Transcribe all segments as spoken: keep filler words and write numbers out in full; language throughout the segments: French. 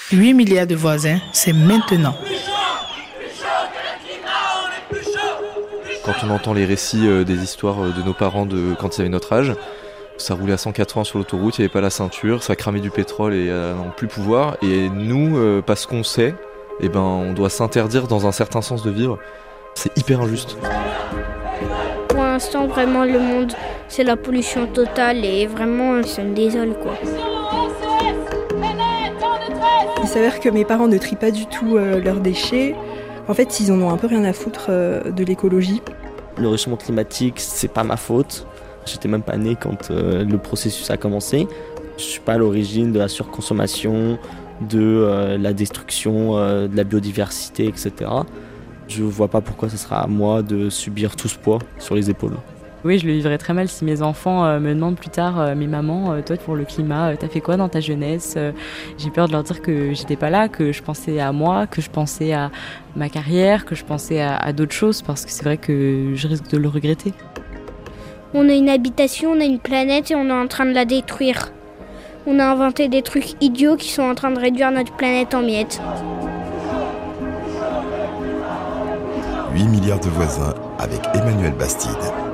huit milliards de voisins, c'est maintenant. Quand on entend les récits euh, des histoires euh, de nos parents de, quand ils avaient notre âge, ça roulait à cent quatre-vingts sur l'autoroute, il n'y avait pas la ceinture, ça cramait du pétrole et euh, n'en plus pouvoir. Et nous, euh, parce qu'on sait, eh ben, on doit s'interdire dans un certain sens de vivre. C'est hyper injuste. Pour l'instant, vraiment, le monde, c'est la pollution totale et vraiment, ça me désole, quoi. Il s'avère que mes parents ne trient pas du tout euh, leurs déchets. En fait, ils en ont un peu rien à foutre euh, de l'écologie. Le réchauffement climatique, c'est pas ma faute. J'étais même pas né quand euh, le processus a commencé. Je suis pas à l'origine de la surconsommation, de euh, la destruction euh, de la biodiversité, et cetera. Je vois pas pourquoi ce sera à moi de subir tout ce poids sur les épaules. Oui, je le vivrais très mal si mes enfants euh, me demandent plus tard euh, « Mais maman, euh, toi pour le climat, euh, t'as fait quoi dans ta jeunesse euh, ?» J'ai peur de leur dire que j'étais pas là, que je pensais à moi, que je pensais à ma carrière, que je pensais à, à d'autres choses, parce que c'est vrai que je risque de le regretter. On a une habitation, on a une planète et on est en train de la détruire. On a inventé des trucs idiots qui sont en train de réduire notre planète en miettes. huit milliards de voisins avec Emmanuel Bastide.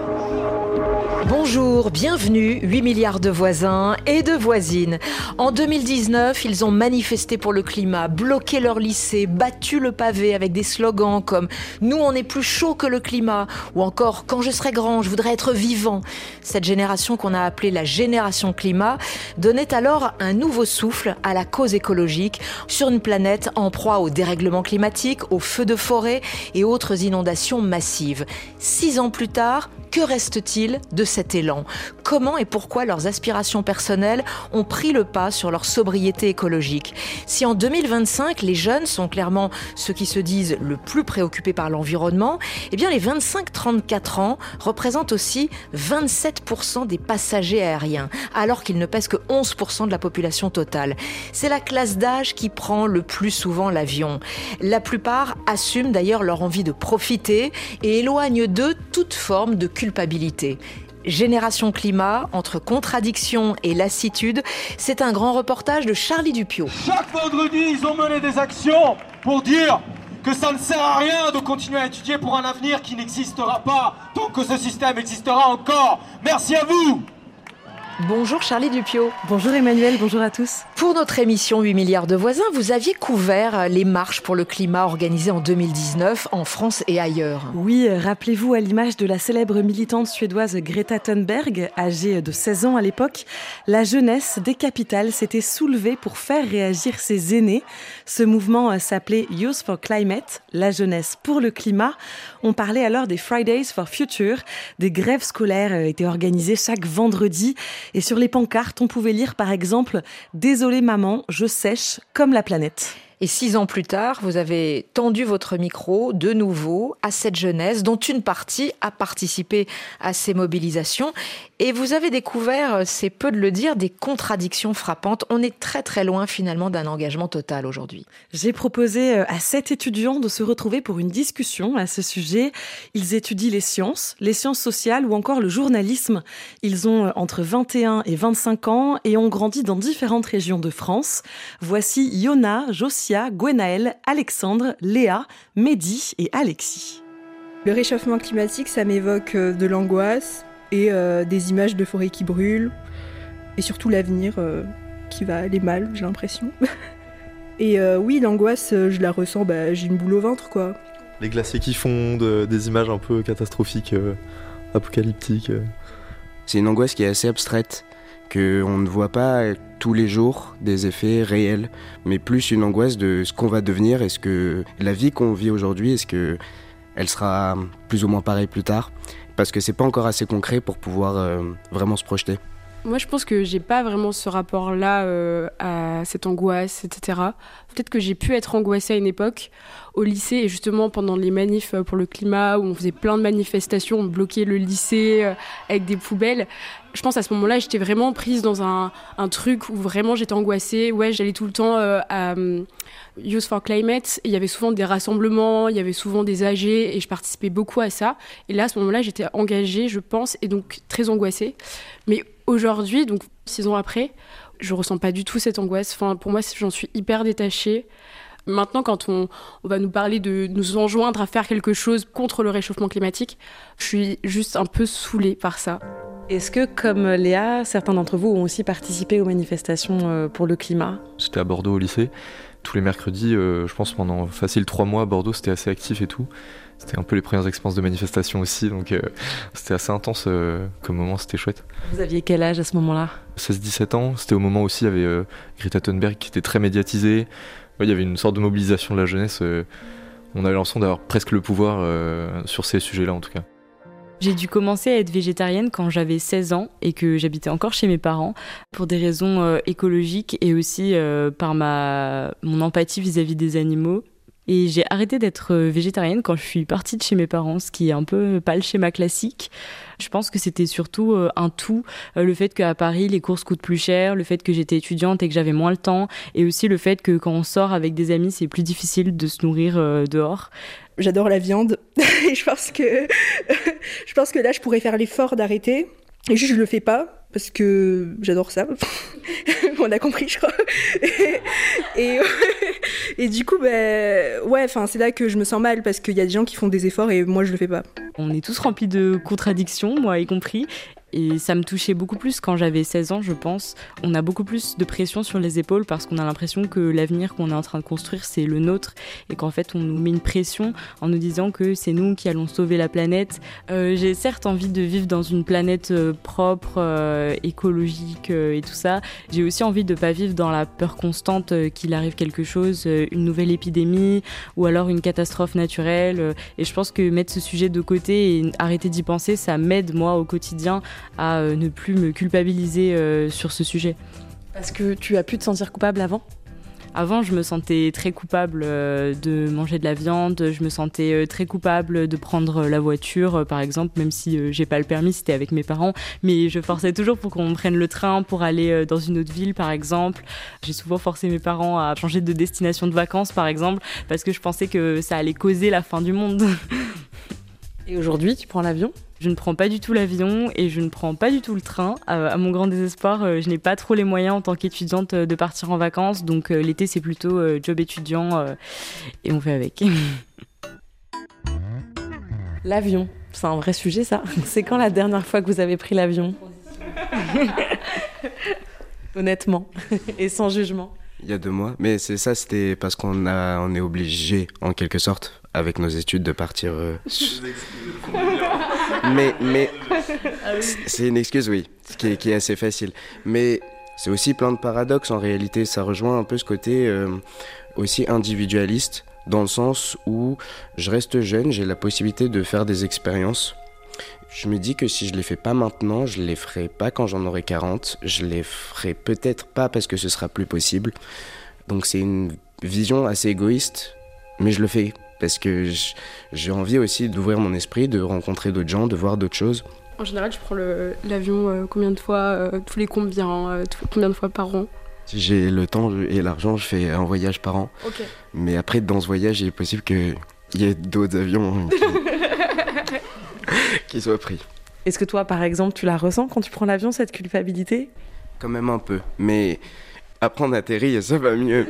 Bonjour, bienvenue, huit milliards de voisins et de voisines. En deux mille dix-neuf, ils ont manifesté pour le climat, bloqué leur lycée, battu le pavé avec des slogans comme « Nous, on est plus chaud que le climat » ou encore « Quand je serai grand, je voudrais être vivant ». Cette génération qu'on a appelée la génération climat donnait alors un nouveau souffle à la cause écologique sur une planète en proie au dérèglement climatique, aux feux de forêt et autres inondations massives. Six ans plus tard, que reste-t-il de cet élan ? Comment et pourquoi leurs aspirations personnelles ont pris le pas sur leur sobriété écologique ? Si en deux mille vingt-cinq, les jeunes sont clairement ceux qui se disent le plus préoccupés par l'environnement, eh bien les vingt-cinq trente-quatre ans représentent aussi vingt-sept pour cent des passagers aériens, alors qu'ils ne pèsent que onze pour cent de la population totale. C'est la classe d'âge qui prend le plus souvent l'avion. La plupart assument d'ailleurs leur envie de profiter et éloignent d'eux toute forme de culpabilité. Génération Climat, entre contradiction et lassitude, c'est un grand reportage de Charlie Dupiot. Chaque vendredi, ils ont mené des actions pour dire que ça ne sert à rien de continuer à étudier pour un avenir qui n'existera pas tant que ce système existera encore. Merci à vous. Bonjour Charlie Dupiot. Bonjour Emmanuel, bonjour à tous. Pour notre émission huit milliards de voisins, vous aviez couvert les marches pour le climat organisées en deux mille dix-neuf en France et ailleurs. Oui, rappelez-vous à l'image de la célèbre militante suédoise Greta Thunberg, âgée de seize ans à l'époque, la jeunesse des capitales s'était soulevée pour faire réagir ses aînés. Ce mouvement s'appelait Youth for Climate, la jeunesse pour le climat. On parlait alors des Fridays for Future. Des grèves scolaires étaient organisées chaque vendredi. Et sur les pancartes, on pouvait lire par exemple « Désolé maman, je sèche comme la planète ». Et six ans plus tard, vous avez tendu votre micro de nouveau à cette jeunesse dont une partie a participé à ces mobilisations. Et vous avez découvert, c'est peu de le dire, des contradictions frappantes. On est très très loin finalement d'un engagement total aujourd'hui. J'ai proposé à sept étudiants de se retrouver pour une discussion à ce sujet. Ils étudient les sciences, les sciences sociales ou encore le journalisme. Ils ont entre vingt et un et vingt-cinq ans et ont grandi dans différentes régions de France. Voici Yona, Josia, Gwenaël, Alexandre, Léa, Mehdi et Alexis. Le réchauffement climatique, ça m'évoque de l'angoisse et euh, des images de forêts qui brûlent et surtout l'avenir euh, qui va aller mal, j'ai l'impression. Et euh, oui, l'angoisse, je la ressens, bah, j'ai une boule au ventre, quoi. Les glaciers qui fondent, des images un peu catastrophiques, euh, apocalyptiques. Euh. C'est une angoisse qui est assez abstraite, qu'on ne voit pas tous les jours des effets réels, mais plus une angoisse de ce qu'on va devenir, est-ce que la vie qu'on vit aujourd'hui, est-ce qu'elle sera plus ou moins pareille plus tard ? Parce que c'est pas encore assez concret pour pouvoir euh, vraiment se projeter. Moi, je pense que j'ai pas vraiment ce rapport-là euh, à cette angoisse, et cetera. Peut-être que j'ai pu être angoissée à une époque, au lycée, et justement pendant les manifs pour le climat, où on faisait plein de manifestations, on bloquait le lycée euh, avec des poubelles. Je pense à ce moment-là, j'étais vraiment prise dans un, un truc où vraiment j'étais angoissée. Ouais, j'allais tout le temps euh, à um, Youth for Climate. Il y avait souvent des rassemblements, il y avait souvent des A G et je participais beaucoup à ça. Et là, à ce moment-là, j'étais engagée, je pense, et donc très angoissée. Mais aujourd'hui, donc six ans après, Je ressens pas du tout cette angoisse. Enfin, pour moi, j'en suis hyper détachée. Maintenant, quand on, on va nous parler de nous enjoindre à faire quelque chose contre le réchauffement climatique, je suis juste un peu saoulée par ça. Est-ce que, comme Léa, certains d'entre vous ont aussi participé aux manifestations pour le climat ? J'étais à Bordeaux au lycée. Tous les mercredis, euh, je pense pendant facile trois mois à Bordeaux, c'était assez actif et tout. C'était un peu les premières expériences de manifestation aussi, donc euh, c'était assez intense euh, comme moment, c'était chouette. Vous aviez quel âge à ce moment-là ? seize dix-sept ans, c'était au moment aussi, il y avait euh, Greta Thunberg qui était très médiatisée. Ouais, il y avait une sorte de mobilisation de la jeunesse. Euh, on avait l'impression d'avoir presque le pouvoir euh, sur ces sujets-là en tout cas. J'ai dû commencer à être végétarienne quand j'avais seize ans et que j'habitais encore chez mes parents pour des raisons euh, écologiques et aussi euh, par ma, mon empathie vis-à-vis des animaux. Et j'ai arrêté d'être végétarienne quand je suis partie de chez mes parents, ce qui est un peu pas le schéma classique. Je pense que c'était surtout un tout, le fait qu'à Paris, les courses coûtent plus cher, le fait que j'étais étudiante et que j'avais moins le temps, et aussi le fait que quand on sort avec des amis, c'est plus difficile de se nourrir dehors. J'adore la viande et je pense que je pense que là, je pourrais faire l'effort d'arrêter. Et juste, je le fais pas parce que j'adore ça. On a compris, je crois. Et, et, et du coup, ben, ouais, enfin, c'est là que je me sens mal parce qu'il y a des gens qui font des efforts et moi, je le fais pas. On est tous remplis de contradictions, moi y compris. Et ça me touchait beaucoup plus quand j'avais seize ans, je pense. On a beaucoup plus de pression sur les épaules parce qu'on a l'impression que l'avenir qu'on est en train de construire, c'est le nôtre. Et qu'en fait, on nous met une pression en nous disant que c'est nous qui allons sauver la planète. Euh, j'ai certes envie de vivre dans une planète euh, propre, euh, écologique euh, et tout ça. J'ai aussi envie de ne pas vivre dans la peur constante euh, qu'il arrive quelque chose, euh, une nouvelle épidémie ou alors une catastrophe naturelle. Euh, et je pense que mettre ce sujet de côté et arrêter d'y penser, ça m'aide, moi, au quotidien, à euh, ne plus me culpabiliser euh, sur ce sujet. Parce que tu as pu te sentir coupable avant ? Avant, je me sentais très coupable euh, de manger de la viande, je me sentais euh, très coupable de prendre la voiture, euh, par exemple, même si euh, j'ai pas le permis, c'était avec mes parents, mais je forçais toujours pour qu'on prenne le train pour aller euh, dans une autre ville, par exemple. J'ai souvent forcé mes parents à changer de destination de vacances, par exemple, parce que je pensais que ça allait causer la fin du monde. Et aujourd'hui, tu prends l'avion ? Je ne prends pas du tout l'avion et je ne prends pas du tout le train. Euh, à mon grand désespoir, euh, je n'ai pas trop les moyens en tant qu'étudiante euh, de partir en vacances. Donc euh, l'été, c'est plutôt euh, job étudiant euh, et on fait avec. L'avion, c'est un vrai sujet ça. C'est quand la dernière fois que vous avez pris l'avion ? Honnêtement et sans jugement. Il y a deux mois, mais c'est ça, c'était parce qu'on a, on est obligé, en quelque sorte, avec nos études, de partir. Euh... mais, mais c'est une excuse, oui, qui est, qui est assez facile. Mais c'est aussi plein de paradoxes en réalité. Ça rejoint un peu ce côté euh, aussi individualiste, dans le sens où je reste jeune, j'ai la possibilité de faire des expériences. Je me dis que si je les fais pas maintenant, je les ferai pas quand j'en aurai quarante. Je les ferai peut-être pas parce que ce sera plus possible. Donc c'est une vision assez égoïste, mais je le fais parce que j'ai envie aussi d'ouvrir mon esprit, de rencontrer d'autres gens, de voir d'autres choses. En général, tu prends le, l'avion euh, combien de fois, euh, tous les combien, euh, tout, combien de fois par an ? Si j'ai le temps et l'argent, je fais un voyage par an. Okay. Mais après, dans ce voyage, il est possible qu'il y ait d'autres avions qui... qui soient pris. Est-ce que toi, par exemple, tu la ressens quand tu prends l'avion, cette culpabilité ? Quand même un peu, mais après on atterrit et ça va mieux.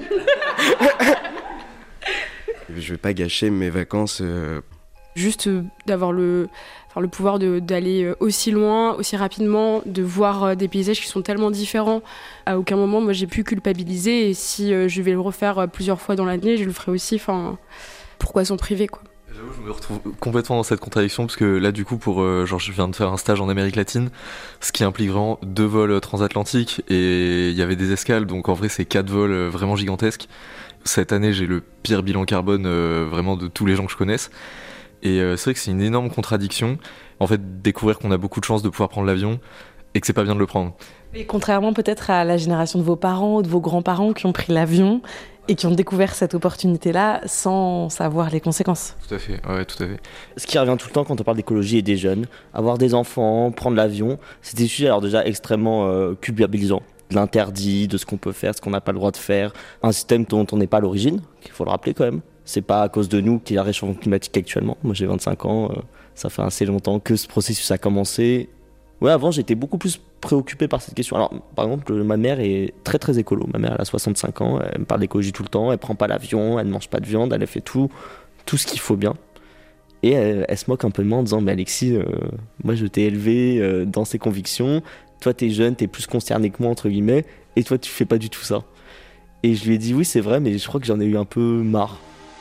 Je vais pas gâcher mes vacances. Euh... Juste euh, d'avoir le, enfin, le pouvoir de, d'aller euh, aussi loin, aussi rapidement, de voir euh, des paysages qui sont tellement différents. À aucun moment, moi, j'ai pu culpabiliser. Et si euh, je vais le refaire euh, plusieurs fois dans l'année, je le ferai aussi. Enfin, pourquoi s'en priver, quoi ? J'avoue, je me retrouve complètement dans cette contradiction parce que là, du coup, pour euh, genre, je viens de faire un stage en Amérique latine, ce qui implique vraiment deux vols transatlantiques et il y avait des escales, donc en vrai, c'est quatre vols euh, vraiment gigantesques. Cette année, j'ai le pire bilan carbone euh, vraiment de tous les gens que je connaisse. Et euh, c'est vrai que c'est une énorme contradiction. En fait, découvrir qu'on a beaucoup de chance de pouvoir prendre l'avion et que c'est pas bien de le prendre. Et contrairement peut-être à la génération de vos parents ou de vos grands-parents qui ont pris l'avion et qui ont découvert cette opportunité-là sans savoir les conséquences. Tout à fait, ouais, tout à fait. Ce qui revient tout le temps quand on parle d'écologie et des jeunes, avoir des enfants, prendre l'avion, c'est des sujets alors déjà extrêmement euh, culpabilisants. De l'interdit, de ce qu'on peut faire, ce qu'on n'a pas le droit de faire. Un système dont on n'est pas à l'origine, il faut le rappeler quand même. C'est pas à cause de nous qu'il y a le réchauffement climatique actuellement. Moi j'ai vingt-cinq ans, euh, ça fait assez longtemps que ce processus a commencé. Ouais, avant j'étais beaucoup plus préoccupés par cette question. Alors, par exemple, ma mère est très très écolo. Ma mère, elle a soixante-cinq ans, elle me parle d'écologie tout le temps, elle prend pas l'avion, elle ne mange pas de viande, elle fait tout, tout ce qu'il faut bien. Et elle, elle se moque un peu de moi en disant « Mais Alexis, euh, moi je t'ai élevé euh, dans ces convictions, toi t'es jeune, t'es plus concerné que moi, entre guillemets, et toi tu fais pas du tout ça. » Et je lui ai dit « Oui, c'est vrai, mais je crois que j'en ai eu un peu marre. »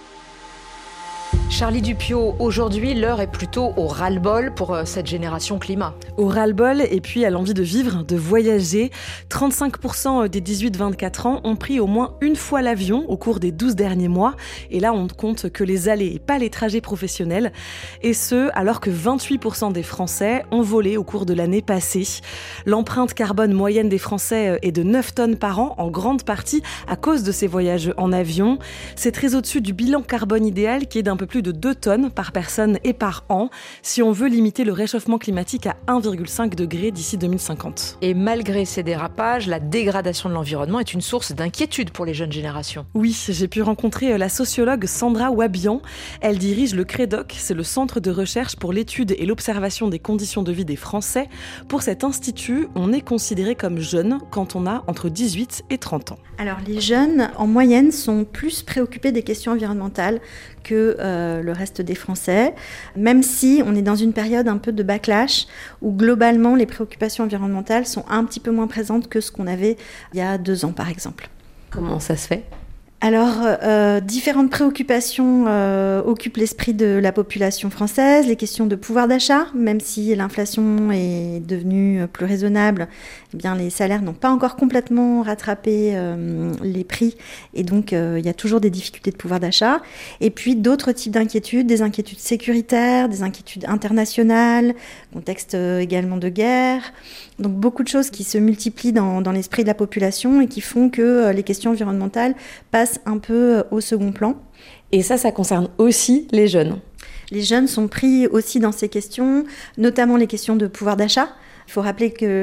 Charlie Dupiot, aujourd'hui, l'heure est plutôt au ras-le-bol pour euh, cette génération climat. Au ras-le-bol et puis à l'envie de vivre, de voyager. trente-cinq pour cent des dix-huit vingt-quatre ans ont pris au moins une fois l'avion au cours des douze derniers mois. Et là, on ne compte que les allées et pas les trajets professionnels. Et ce, alors que vingt-huit pour cent des Français ont volé au cours de l'année passée. L'empreinte carbone moyenne des Français est de neuf tonnes par an, en grande partie à cause de ces voyages en avion. C'est très au-dessus du bilan carbone idéal qui est d'un peu plus de deux tonnes par personne et par an, si on veut limiter le réchauffement climatique à un virgule cinq degré d'ici deux mille cinquante. Et malgré ces dérapages, la dégradation de l'environnement est une source d'inquiétude pour les jeunes générations. Oui, j'ai pu rencontrer la sociologue Sandra Wabian. Elle dirige le CREDOC, c'est le Centre de recherche pour l'étude et l'observation des conditions de vie des Français. Pour cet institut, on est considéré comme jeune quand on a entre dix-huit et trente ans. Alors les jeunes, en moyenne, sont plus préoccupés des questions environnementales que euh, le reste des Français, même si on est dans une période un peu de backlash, où globalement les préoccupations environnementales sont un petit peu moins présentes que ce qu'on avait il y a deux ans par exemple. Comment ça se fait ? Alors, euh, différentes préoccupations euh, occupent l'esprit de la population française, les questions de pouvoir d'achat, même si l'inflation est devenue plus raisonnable, eh bien les salaires n'ont pas encore complètement rattrapé euh, les prix, et donc euh, il y a toujours des difficultés de pouvoir d'achat. Et puis d'autres types d'inquiétudes, des inquiétudes sécuritaires, des inquiétudes internationales, contexte euh, également de guerre. Donc beaucoup de choses qui se multiplient dans, dans l'esprit de la population et qui font que euh, les questions environnementales passent un peu au second plan. Et ça, ça concerne aussi les jeunes. Les jeunes sont pris aussi dans ces questions, notamment les questions de pouvoir d'achat. Il faut rappeler qu'il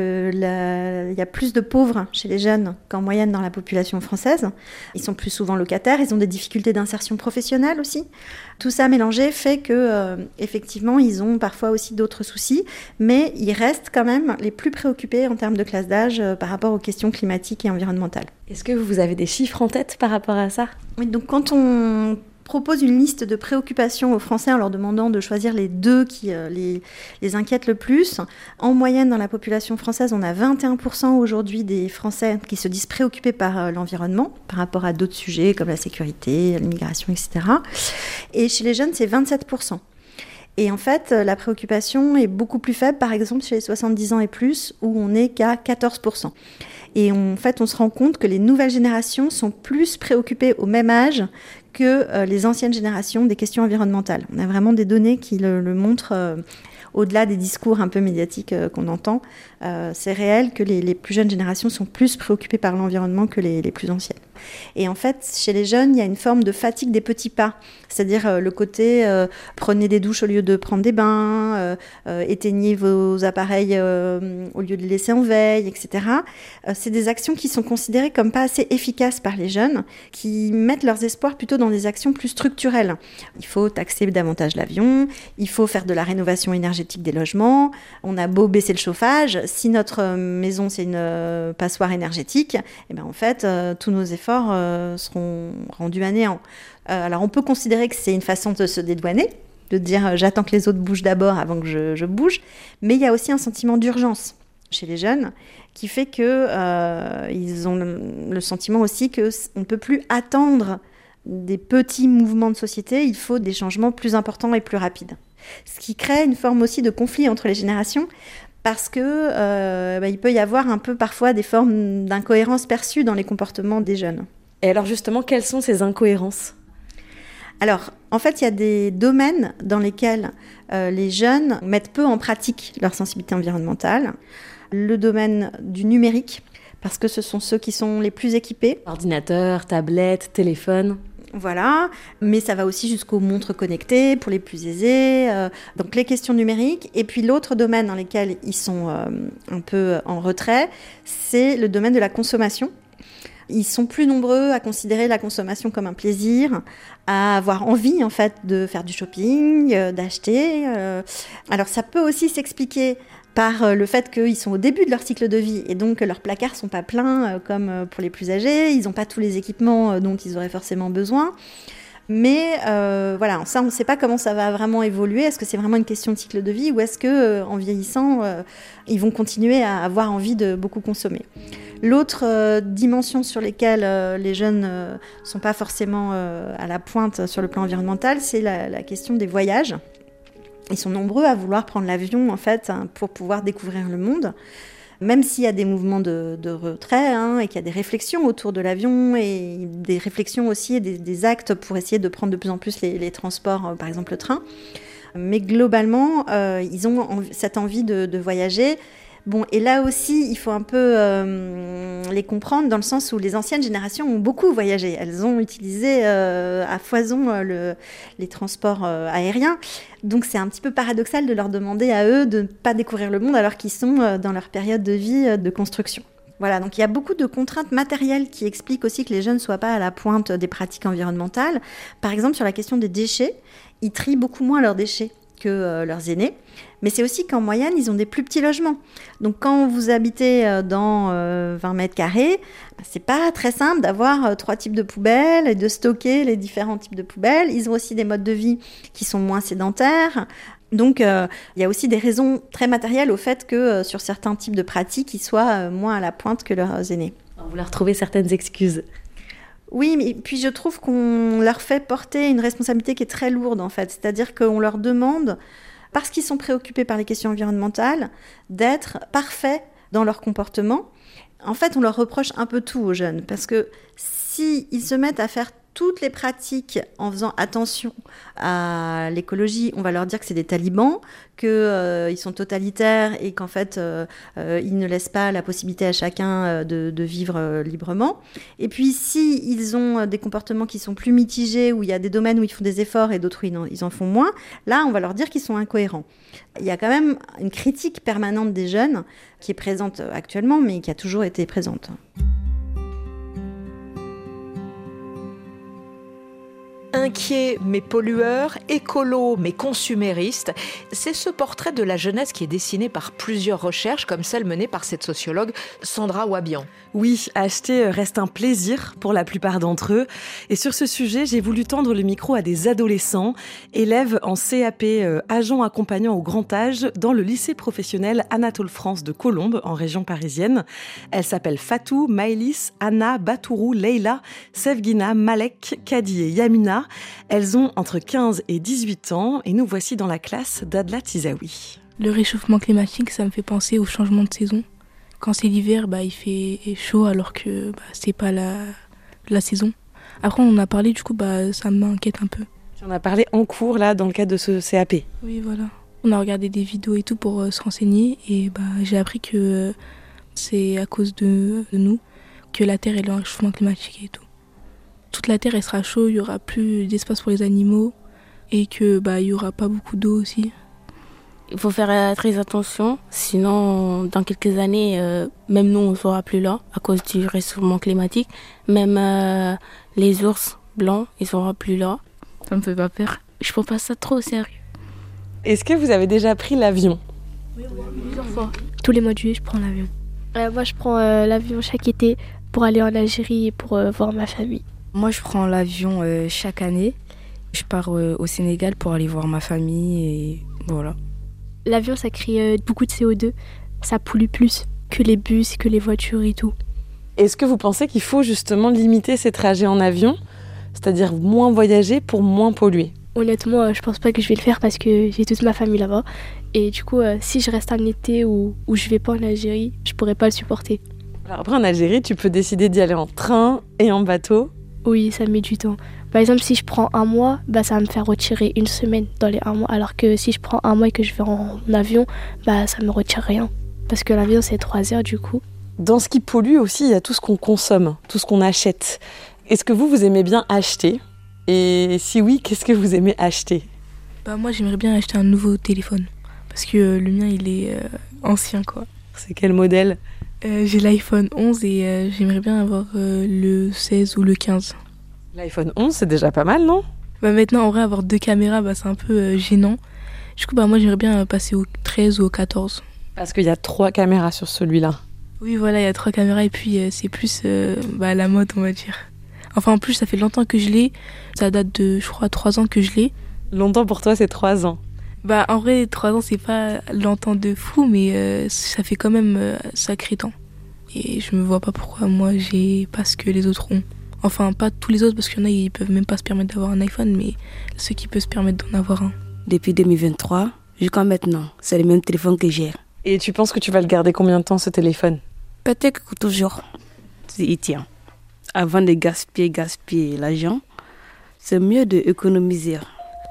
y a plus de pauvres chez les jeunes qu'en moyenne dans la population française. Ils sont plus souvent locataires, ils ont des difficultés d'insertion professionnelle aussi. Tout ça mélangé fait que, euh, effectivement, ils ont parfois aussi d'autres soucis, mais ils restent quand même les plus préoccupés en termes de classe d'âge euh, par rapport aux questions climatiques et environnementales. Est-ce que vous avez des chiffres en tête par rapport à ça ? Oui, donc quand on propose une liste de préoccupations aux Français en leur demandant de choisir les deux qui euh, les, les inquiètent le plus. En moyenne, dans la population française, on a vingt et un pour cent aujourd'hui des Français qui se disent préoccupés par euh, l'environnement, par rapport à d'autres sujets comme la sécurité, l'immigration, et cetera. Et chez les jeunes, c'est vingt-sept pour cent. Et en fait, la préoccupation est beaucoup plus faible, par exemple, chez les soixante-dix ans et plus, où on n'est qu'à quatorze pour cent. Et en fait, on se rend compte que les nouvelles générations sont plus préoccupées au même âge que euh, les anciennes générations des questions environnementales. On a vraiment des données qui le, le montrent, euh, au-delà des discours un peu médiatiques euh, qu'on entend. Euh, c'est réel que les, les plus jeunes générations sont plus préoccupées par l'environnement que les, les plus anciennes. Et en fait, chez les jeunes, il y a une forme de fatigue des petits pas, c'est-à-dire euh, le côté euh, prenez des douches au lieu de prendre des bains, euh, euh, éteignez vos appareils euh, au lieu de les laisser en veille, et cetera. Euh, c'est des actions qui sont considérées comme pas assez efficaces par les jeunes, qui mettent leurs espoirs plutôt dans des actions plus structurelles. Il faut taxer davantage l'avion, il faut faire de la rénovation énergétique des logements, on a beau baisser le chauffage, si notre maison c'est une euh, passoire énergétique, eh ben, en fait, euh, tous nos efforts Euh, seront rendus à néant. Euh, alors on peut considérer que c'est une façon de se dédouaner, de dire euh, j'attends que les autres bougent d'abord avant que je, je bouge, mais il y a aussi un sentiment d'urgence chez les jeunes qui fait que euh, ils ont le, le sentiment aussi qu'on ne peut plus attendre des petits mouvements de société, il faut des changements plus importants et plus rapides. Ce qui crée une forme aussi de conflit entre les générations, parce que euh, bah, il peut y avoir un peu parfois des formes d'incohérence perçues dans les comportements des jeunes. Et alors justement, quelles sont ces incohérences ? Alors, en fait, il y a des domaines dans lesquels euh, les jeunes mettent peu en pratique leur sensibilité environnementale. Le domaine du numérique, parce que ce sont ceux qui sont les plus équipés. Ordinateur, tablette, téléphone. Voilà, mais ça va aussi jusqu'aux montres connectées pour les plus aisés, euh, donc les questions numériques. Et puis l'autre domaine dans lequel ils sont euh, un peu en retrait, c'est le domaine de la consommation. Ils sont plus nombreux à considérer la consommation comme un plaisir, à avoir envie en fait de faire du shopping, euh, d'acheter. Euh. Alors ça peut aussi s'expliquer par le fait qu'ils sont au début de leur cycle de vie et donc leurs placards sont pas pleins euh, comme pour les plus âgés. Ils n'ont pas tous les équipements euh, dont ils auraient forcément besoin. Mais euh, voilà, ça, on ne sait pas comment ça va vraiment évoluer. Est-ce que c'est vraiment une question de cycle de vie ou est-ce que, euh, en vieillissant, euh, ils vont continuer à avoir envie de beaucoup consommer ? L'autre euh, dimension sur laquelle euh, les jeunes ne euh, sont pas forcément euh, à la pointe sur le plan environnemental, c'est la, la question des voyages. Ils sont nombreux à vouloir prendre l'avion, en fait, hein, pour pouvoir découvrir le monde. Même s'il y a des mouvements de, de retrait hein, et qu'il y a des réflexions autour de l'avion et des réflexions aussi et des, des actes pour essayer de prendre de plus en plus les, les transports, euh, par exemple le train. Mais globalement, euh, ils ont en, cette envie de, de voyager. Bon, et là aussi, il faut un peu euh, les comprendre dans le sens où les anciennes générations ont beaucoup voyagé. Elles ont utilisé euh, à foison euh, le, les transports euh, aériens. Donc c'est un petit peu paradoxal de leur demander à eux de ne pas découvrir le monde alors qu'ils sont euh, dans leur période de vie euh, de construction. Voilà, donc il y a beaucoup de contraintes matérielles qui expliquent aussi que les jeunes ne soient pas à la pointe des pratiques environnementales. Par exemple, sur la question des déchets, ils trient beaucoup moins leurs déchets que euh, leurs aînés. Mais c'est aussi qu'en moyenne, ils ont des plus petits logements. Donc quand vous habitez euh, dans euh, vingt mètres carrés, c'est pas très simple d'avoir euh, trois types de poubelles et de stocker les différents types de poubelles. Ils ont aussi des modes de vie qui sont moins sédentaires. Donc euh, il y a aussi des raisons très matérielles au fait que euh, sur certains types de pratiques, ils soient euh, moins à la pointe que leurs aînés. On voulait retrouver certaines excuses. Oui, mais puis je trouve qu'on leur fait porter une responsabilité qui est très lourde en fait. C'est-à-dire qu'on leur demande, parce qu'ils sont préoccupés par les questions environnementales, d'être parfaits dans leur comportement. En fait, on leur reproche un peu tout aux jeunes, parce que s'ils se mettent à faire toutes les pratiques en faisant attention à l'écologie, on va leur dire que c'est des talibans, qu'ils euh, sont totalitaires et qu'en fait, euh, euh, ils ne laissent pas la possibilité à chacun euh, de, de vivre euh, librement. Et puis, si ils ont des comportements qui sont plus mitigés, où il y a des domaines où ils font des efforts et d'autres où ils en, ils en font moins, là, on va leur dire qu'ils sont incohérents. Il y a quand même une critique permanente des jeunes qui est présente actuellement, mais qui a toujours été présente. Inquiets mais pollueurs, écolos mais consuméristes, c'est ce portrait de la jeunesse qui est dessiné par plusieurs recherches, comme celle menée par cette sociologue Sandra Wabian. Oui, acheter reste un plaisir pour la plupart d'entre eux. Et sur ce sujet, j'ai voulu tendre le micro à des adolescents, élèves en C A P, euh, agents accompagnants au grand âge, dans le lycée professionnel Anatole France de Colombes, en région parisienne. Elles s'appellent Fatou, Maëlys, Anna, Batourou, Leïla, Sevgina, Malek, Kadi et Yamina. Elles ont entre quinze et dix-huit ans et nous voici dans la classe d'Adla Tizaoui. Le réchauffement climatique, ça me fait penser au changement de saison. Quand c'est l'hiver, bah, il fait chaud alors que bah, c'est pas la, la saison. Après, on en a parlé, du coup, bah, ça m'inquiète un peu. Tu en as parlé en cours, là, dans le cadre de ce C A P. Oui, voilà. On a regardé des vidéos et tout pour euh, se renseigner et bah, j'ai appris que euh, c'est à cause de, de nous que la Terre est le réchauffement climatique et tout. Toute la Terre elle sera chaude, il n'y aura plus d'espace pour les animaux et que bah, il n'y aura pas beaucoup d'eau aussi. Il faut faire très attention, sinon dans quelques années, euh, même nous on ne sera plus là à cause du réchauffement climatique. Même euh, les ours blancs, ils ne seront plus là. Ça me fait pas peur. Je ne prends pas ça trop au sérieux. Est-ce que vous avez déjà pris l'avion ? Oui, plusieurs fois. Tous les mois de juillet, je prends l'avion. Euh, moi, je prends euh, l'avion chaque été pour aller en Algérie et pour euh, voir ma famille. Moi, je prends l'avion euh, chaque année. Je pars euh, au Sénégal pour aller voir ma famille et voilà. L'avion, ça crée euh, beaucoup de C O deux. Ça pollue plus que les bus, que les voitures et tout. Est-ce que vous pensez qu'il faut justement limiter ces trajets en avion, c'est-à-dire moins voyager pour moins polluer ? Honnêtement, euh, je pense pas que je vais le faire parce que j'ai toute ma famille là-bas. Et du coup, euh, si je reste un été ou où, où je vais pas en Algérie, je pourrais pas le supporter. Alors après, en Algérie, tu peux décider d'y aller en train et en bateau. Oui, ça met du temps. Par exemple, si je prends un mois, bah, ça va me faire retirer une semaine dans les un mois. Alors que si je prends un mois et que je vais en avion, bah, ça me retire rien. Parce que l'avion, c'est trois heures du coup. Dans ce qui pollue aussi, il y a tout ce qu'on consomme, tout ce qu'on achète. Est-ce que vous, vous aimez bien acheter ? Et si oui, qu'est-ce que vous aimez acheter ? Bah, moi, j'aimerais bien acheter un nouveau téléphone. Parce que euh, le mien, il est euh, ancien, quoi. C'est quel modèle ? euh, J'ai l'iPhone onze et euh, j'aimerais bien avoir euh, le seize ou le quinze. L'iPhone onze, c'est déjà pas mal, non? Bah maintenant, en vrai, avoir deux caméras, bah, c'est un peu euh, gênant. Du coup, bah, moi, j'aimerais bien passer au treize ou au quatorze. Parce qu'il y a trois caméras sur celui-là. Oui, voilà, il y a trois caméras et puis euh, c'est plus euh, bah, la mode, on va dire. Enfin, en plus, ça fait longtemps que je l'ai. Ça date de, je crois, trois ans que je l'ai. Longtemps pour toi, c'est trois ans. Bah, en vrai, trois ans, c'est pas longtemps de fou, mais euh, ça fait quand même euh, sacré temps. Et je me vois pas pourquoi moi, j'ai pas ce que les autres ont. Enfin, pas tous les autres, parce qu'il y en a, ils peuvent même pas se permettre d'avoir un iPhone, mais ceux qui peuvent se permettre d'en avoir un. Depuis deux mille vingt-trois jusqu'à maintenant, c'est le même téléphone que j'ai. Et tu penses que tu vas le garder combien de temps, ce téléphone? Peut-être que toujours, il tient. Avant de gaspiller, gaspiller l'argent, c'est mieux d'économiser.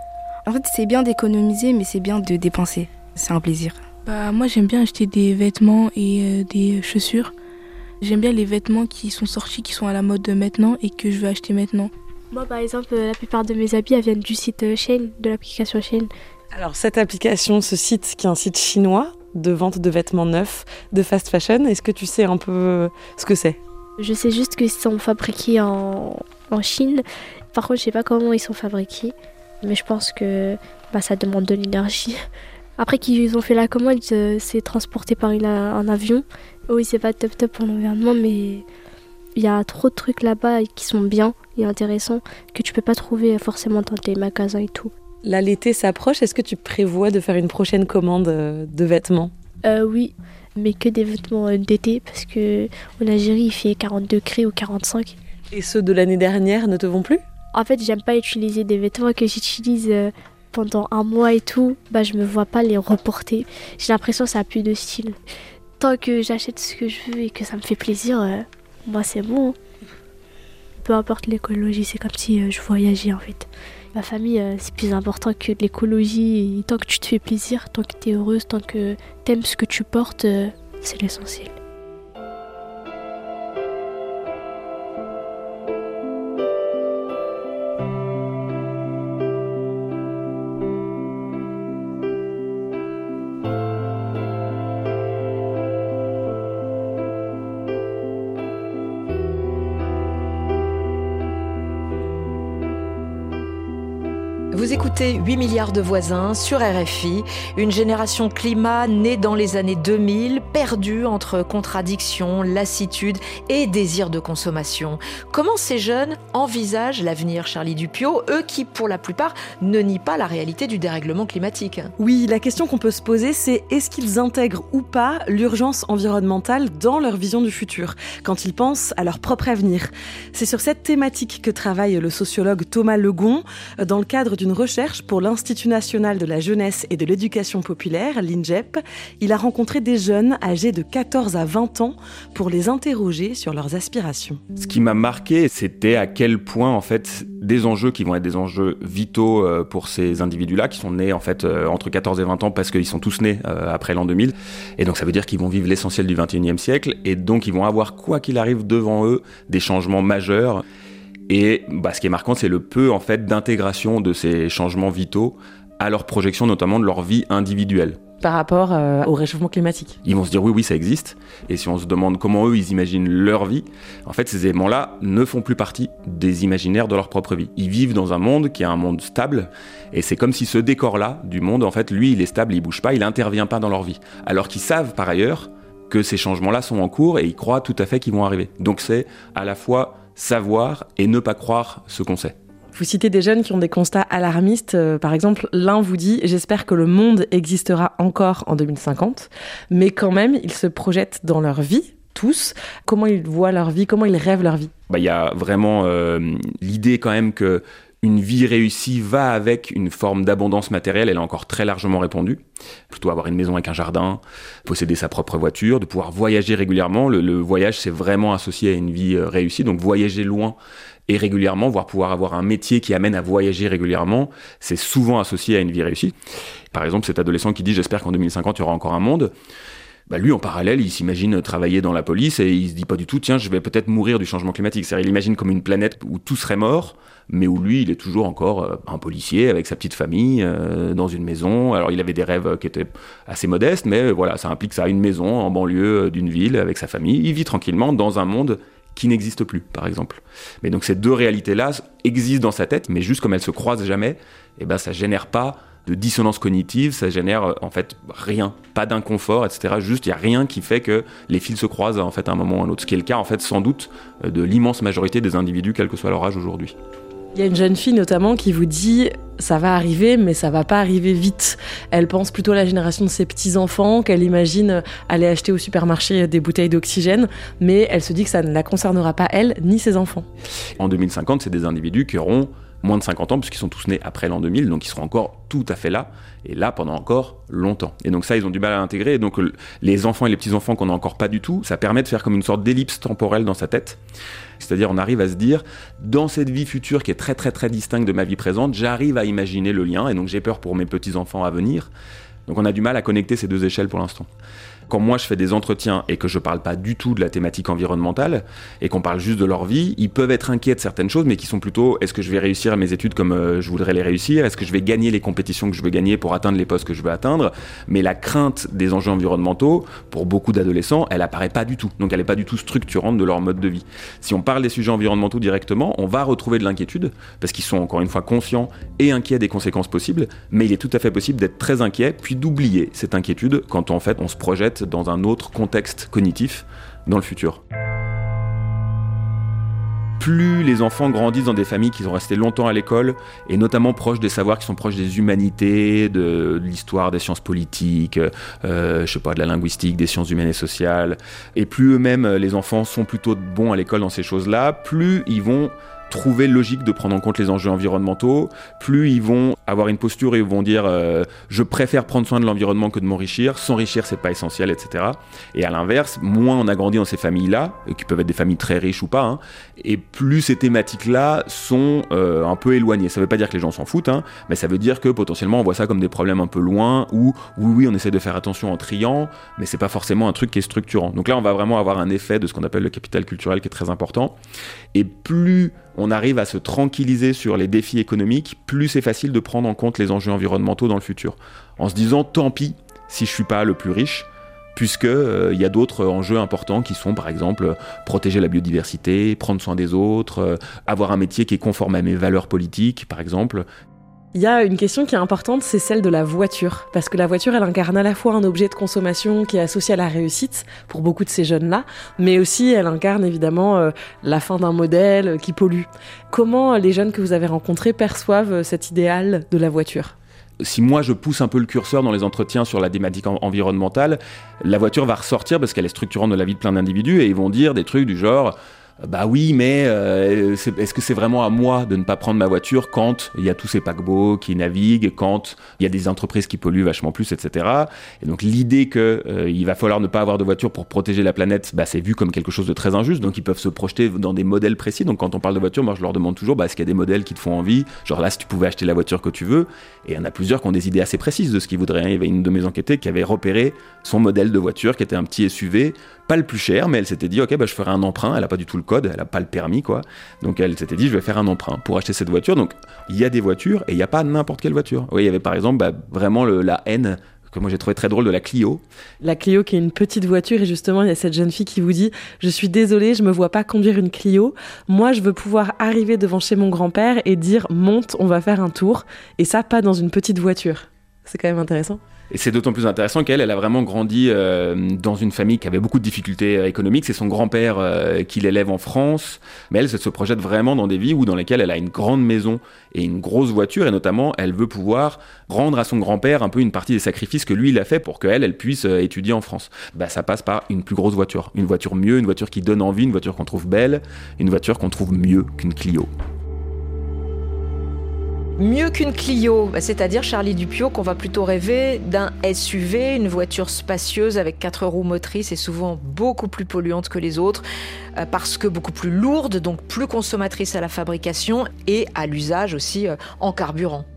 En fait, c'est bien d'économiser, mais c'est bien de dépenser. C'est un plaisir. Bah, moi, j'aime bien acheter des vêtements et euh, des chaussures. J'aime bien les vêtements qui sont sortis, qui sont à la mode maintenant et que je veux acheter maintenant. Moi, par exemple, la plupart de mes habits elles viennent du site Shein, de l'application Shein. Alors, cette application, ce site qui est un site chinois de vente de vêtements neufs, de fast fashion, est-ce que tu sais un peu ce que c'est? Je sais juste qu'ils sont fabriqués en, en Chine. Par contre, je sais pas comment ils sont fabriqués. Mais je pense que bah, ça demande de l'énergie. Après qu'ils ont fait la commande, c'est transporté par une, un avion. Oui, c'est pas top top pour l'environnement, mais il y a trop de trucs là-bas qui sont bien et intéressants que tu peux pas trouver forcément dans tes magasins et tout. Là, l'été s'approche. Est-ce que tu prévois de faire une prochaine commande de vêtements? euh, Oui, mais que des vêtements d'été parce que en Algérie, il fait quarante degrés ou quarante-cinq. Et ceux de l'année dernière ne te vont plus? En fait, j'aime pas utiliser des vêtements que j'utilise pendant un mois et tout. Bah, je me vois pas les reporter. J'ai l'impression que ça a plus de style. Tant que j'achète ce que je veux et que ça me fait plaisir, euh, moi c'est bon. Peu importe l'écologie, c'est comme si euh, je voyageais en fait. Ma famille, euh, c'est plus important que de l'écologie. Et tant que tu te fais plaisir, tant que tu es heureuse, tant que tu aimes ce que tu portes, euh, c'est l'essentiel. Vous écoutez huit milliards de voisins sur R F I, une génération climat née dans les années deux mille, perdue entre contradictions, lassitude et désir de consommation. Comment ces jeunes envisagent l'avenir, Charlie Dupiot, eux qui, pour la plupart, ne nient pas la réalité du dérèglement climatique? Oui, la question qu'on peut se poser, c'est est-ce qu'ils intègrent ou pas l'urgence environnementale dans leur vision du futur, quand ils pensent à leur propre avenir? C'est sur cette thématique que travaille le sociologue Thomas Legon, dans le cadre d'une recherche pour l'Institut national de la jeunesse et de l'éducation populaire, l'I N J E P. Il a rencontré des jeunes âgés de quatorze à vingt ans pour les interroger sur leurs aspirations. Ce qui m'a marqué, c'était à quel point, en fait, des enjeux qui vont être des enjeux vitaux pour ces individus-là, qui sont nés, en fait, entre quatorze et vingt ans, parce qu'ils sont tous nés après l'an deux mille. Et donc, ça veut dire qu'ils vont vivre l'essentiel du vingt et unième siècle. Et donc, ils vont avoir, quoi qu'il arrive devant eux, des changements majeurs. Et bah, ce qui est marquant, c'est le peu en fait d'intégration de ces changements vitaux à leur projection, notamment de leur vie individuelle. Par rapport euh, au réchauffement climatique. Ils vont se dire oui, oui, ça existe. Et si on se demande comment eux, ils imaginent leur vie, en fait, ces éléments-là ne font plus partie des imaginaires de leur propre vie. Ils vivent dans un monde qui est un monde stable. Et c'est comme si ce décor-là du monde, en fait, lui, il est stable, il bouge pas, il intervient pas dans leur vie. Alors qu'ils savent par ailleurs que ces changements-là sont en cours et ils croient tout à fait qu'ils vont arriver. Donc c'est à la fois savoir et ne pas croire ce qu'on sait. Vous citez des jeunes qui ont des constats alarmistes. Euh, par exemple, l'un vous dit « J'espère que le monde existera encore en deux mille cinquante », mais quand même, ils se projettent dans leur vie, tous. Comment ils voient leur vie, comment ils rêvent leur vie? Bah, y a vraiment euh, l'idée quand même que une vie réussie va avec une forme d'abondance matérielle, elle est encore très largement répandue. Plutôt avoir une maison avec un jardin, posséder sa propre voiture, de pouvoir voyager régulièrement. Le, le voyage, c'est vraiment associé à une vie réussie. Donc voyager loin et régulièrement, voire pouvoir avoir un métier qui amène à voyager régulièrement, c'est souvent associé à une vie réussie. Par exemple, cet adolescent qui dit « J'espère qu'en deux mille cinquante, il y aura encore un monde ». Bah lui, en parallèle, il s'imagine travailler dans la police et il se dit pas du tout, tiens, je vais peut-être mourir du changement climatique. C'est-à-dire, il imagine comme une planète où tout serait mort, mais où lui, il est toujours encore euh, un policier avec sa petite famille euh, dans une maison. Alors, il avait des rêves qui étaient assez modestes, mais euh, voilà, ça implique ça, une maison en banlieue euh, d'une ville avec sa famille. Il vit tranquillement dans un monde qui n'existe plus, par exemple. Mais donc, ces deux réalités-là existent dans sa tête, mais juste comme elles se croisent jamais, eh ben, ça génère pas de dissonance cognitive, ça génère en fait rien, pas d'inconfort, et cetera. Juste, il n'y a rien qui fait que les fils se croisent en fait à un moment ou à un autre. Ce qui est le cas en fait sans doute de l'immense majorité des individus, quel que soit leur âge aujourd'hui. Il y a une jeune fille notamment qui vous dit « ça va arriver, mais ça va pas arriver vite ». Elle pense plutôt à la génération de ses petits-enfants, qu'elle imagine aller acheter au supermarché des bouteilles d'oxygène, mais elle se dit que ça ne la concernera pas elle, ni ses enfants. En deux mille cinquante, c'est des individus qui auront moins de cinquante ans, puisqu'ils sont tous nés après l'an deux mille, donc ils seront encore tout à fait là, et là pendant encore longtemps. Et donc ça, ils ont du mal à l'intégrer, et donc les enfants et les petits-enfants qu'on n'a encore pas du tout, ça permet de faire comme une sorte d'ellipse temporelle dans sa tête. C'est-à-dire, on arrive à se dire, dans cette vie future qui est très très très distincte de ma vie présente, j'arrive à imaginer le lien, et donc j'ai peur pour mes petits-enfants à venir. Donc on a du mal à connecter ces deux échelles pour l'instant. Quand moi je fais des entretiens et que je parle pas du tout de la thématique environnementale et qu'on parle juste de leur vie, ils peuvent être inquiets de certaines choses, mais qui sont plutôt, est-ce que je vais réussir mes études comme euh, je voudrais les réussir? Est-ce que je vais gagner les compétitions que je veux gagner pour atteindre les postes que je veux atteindre? Mais la crainte des enjeux environnementaux, pour beaucoup d'adolescents, elle apparaît pas du tout. Donc elle est pas du tout structurante de leur mode de vie. Si on parle des sujets environnementaux directement, on va retrouver de l'inquiétude, parce qu'ils sont encore une fois conscients et inquiets des conséquences possibles, mais il est tout à fait possible d'être très inquiet, puis d'oublier cette inquiétude quand en fait on se projette dans un autre contexte cognitif dans le futur. Plus les enfants grandissent dans des familles qui sont restées longtemps à l'école, et notamment proches des savoirs qui sont proches des humanités, de l'histoire, des sciences politiques, euh, je sais pas, de la linguistique, des sciences humaines et sociales, et plus eux-mêmes, les enfants, sont plutôt bons à l'école dans ces choses-là, plus ils vont trouver logique de prendre en compte les enjeux environnementaux, plus ils vont avoir une posture et ils vont dire euh, je préfère prendre soin de l'environnement que de m'enrichir, s'enrichir c'est pas essentiel, et cetera. Et à l'inverse, moins on a grandi dans ces familles-là, qui peuvent être des familles très riches ou pas, hein, et plus ces thématiques-là sont euh, un peu éloignées. Ça veut pas dire que les gens s'en foutent, hein, mais ça veut dire que potentiellement on voit ça comme des problèmes un peu loin, où oui oui on essaie de faire attention en triant, mais c'est pas forcément un truc qui est structurant. Donc là on va vraiment avoir un effet de ce qu'on appelle le capital culturel qui est très important, et plus on arrive à se tranquilliser sur les défis économiques, plus c'est facile de prendre en compte les enjeux environnementaux dans le futur. En se disant, tant pis si je suis pas le plus riche, puisqu'il euh, y a d'autres enjeux importants qui sont, par exemple, protéger la biodiversité, prendre soin des autres, euh, avoir un métier qui est conforme à mes valeurs politiques, par exemple. Il y a une question qui est importante, c'est celle de la voiture. Parce que la voiture, elle incarne à la fois un objet de consommation qui est associé à la réussite, pour beaucoup de ces jeunes-là, mais aussi elle incarne évidemment euh, la fin d'un modèle qui pollue. Comment les jeunes que vous avez rencontrés perçoivent cet idéal de la voiture ? Si moi je pousse un peu le curseur dans les entretiens sur la thématique en- environnementale, la voiture va ressortir parce qu'elle est structurante de la vie de plein d'individus, et ils vont dire des trucs du genre... Bah oui, mais euh, c'est, est-ce que c'est vraiment à moi de ne pas prendre ma voiture quand il y a tous ces paquebots qui naviguent, quand il y a des entreprises qui polluent vachement plus, et cetera. Et donc l'idée qu'il euh, va falloir ne pas avoir de voiture pour protéger la planète, bah, c'est vu comme quelque chose de très injuste. Donc ils peuvent se projeter dans des modèles précis. Donc quand on parle de voiture, moi je leur demande toujours, bah, est-ce qu'il y a des modèles qui te font envie? Genre là, si tu pouvais acheter la voiture que tu veux. Et il y en a plusieurs qui ont des idées assez précises de ce qu'ils voudraient. Il y avait une de mes enquêtées qui avait repéré son modèle de voiture, qui était un petit S U V, pas le plus cher, mais elle s'était dit, ok, bah, je ferai un emprunt. Elle a pas du tout le code, elle a pas le permis, quoi. Donc elle s'était dit, je vais faire un emprunt pour acheter cette voiture. Donc il y a des voitures et il n'y a pas n'importe quelle voiture. Oui, il y avait par exemple bah, vraiment le, la haine que moi j'ai trouvé très drôle de la Clio. La Clio qui est une petite voiture, et justement il y a cette jeune fille qui vous dit « Je suis désolée, je me vois pas conduire une Clio. Moi je veux pouvoir arriver devant chez mon grand-père et dire « Monte, on va faire un tour ». Et ça, pas dans une petite voiture. » C'est quand même intéressant. Et c'est d'autant plus intéressant qu'elle, elle a vraiment grandi euh, dans une famille qui avait beaucoup de difficultés euh, économiques. C'est son grand-père euh, qui l'élève en France. Mais elle, elle se projette vraiment dans des vies où, dans lesquelles elle a une grande maison et une grosse voiture. Et notamment, elle veut pouvoir rendre à son grand-père un peu une partie des sacrifices que lui, il a fait pour qu'elle, elle puisse euh, étudier en France. Bah, ça passe par une plus grosse voiture. Une voiture mieux, une voiture qui donne envie, une voiture qu'on trouve belle, une voiture qu'on trouve mieux qu'une Clio. Mieux qu'une Clio, c'est-à-dire, Charlie Dupiot, qu'on va plutôt rêver d'un S U V, une voiture spacieuse avec quatre roues motrices et souvent beaucoup plus polluante que les autres, euh, parce que beaucoup plus lourde, donc plus consommatrice à la fabrication et à l'usage aussi euh, en carburant.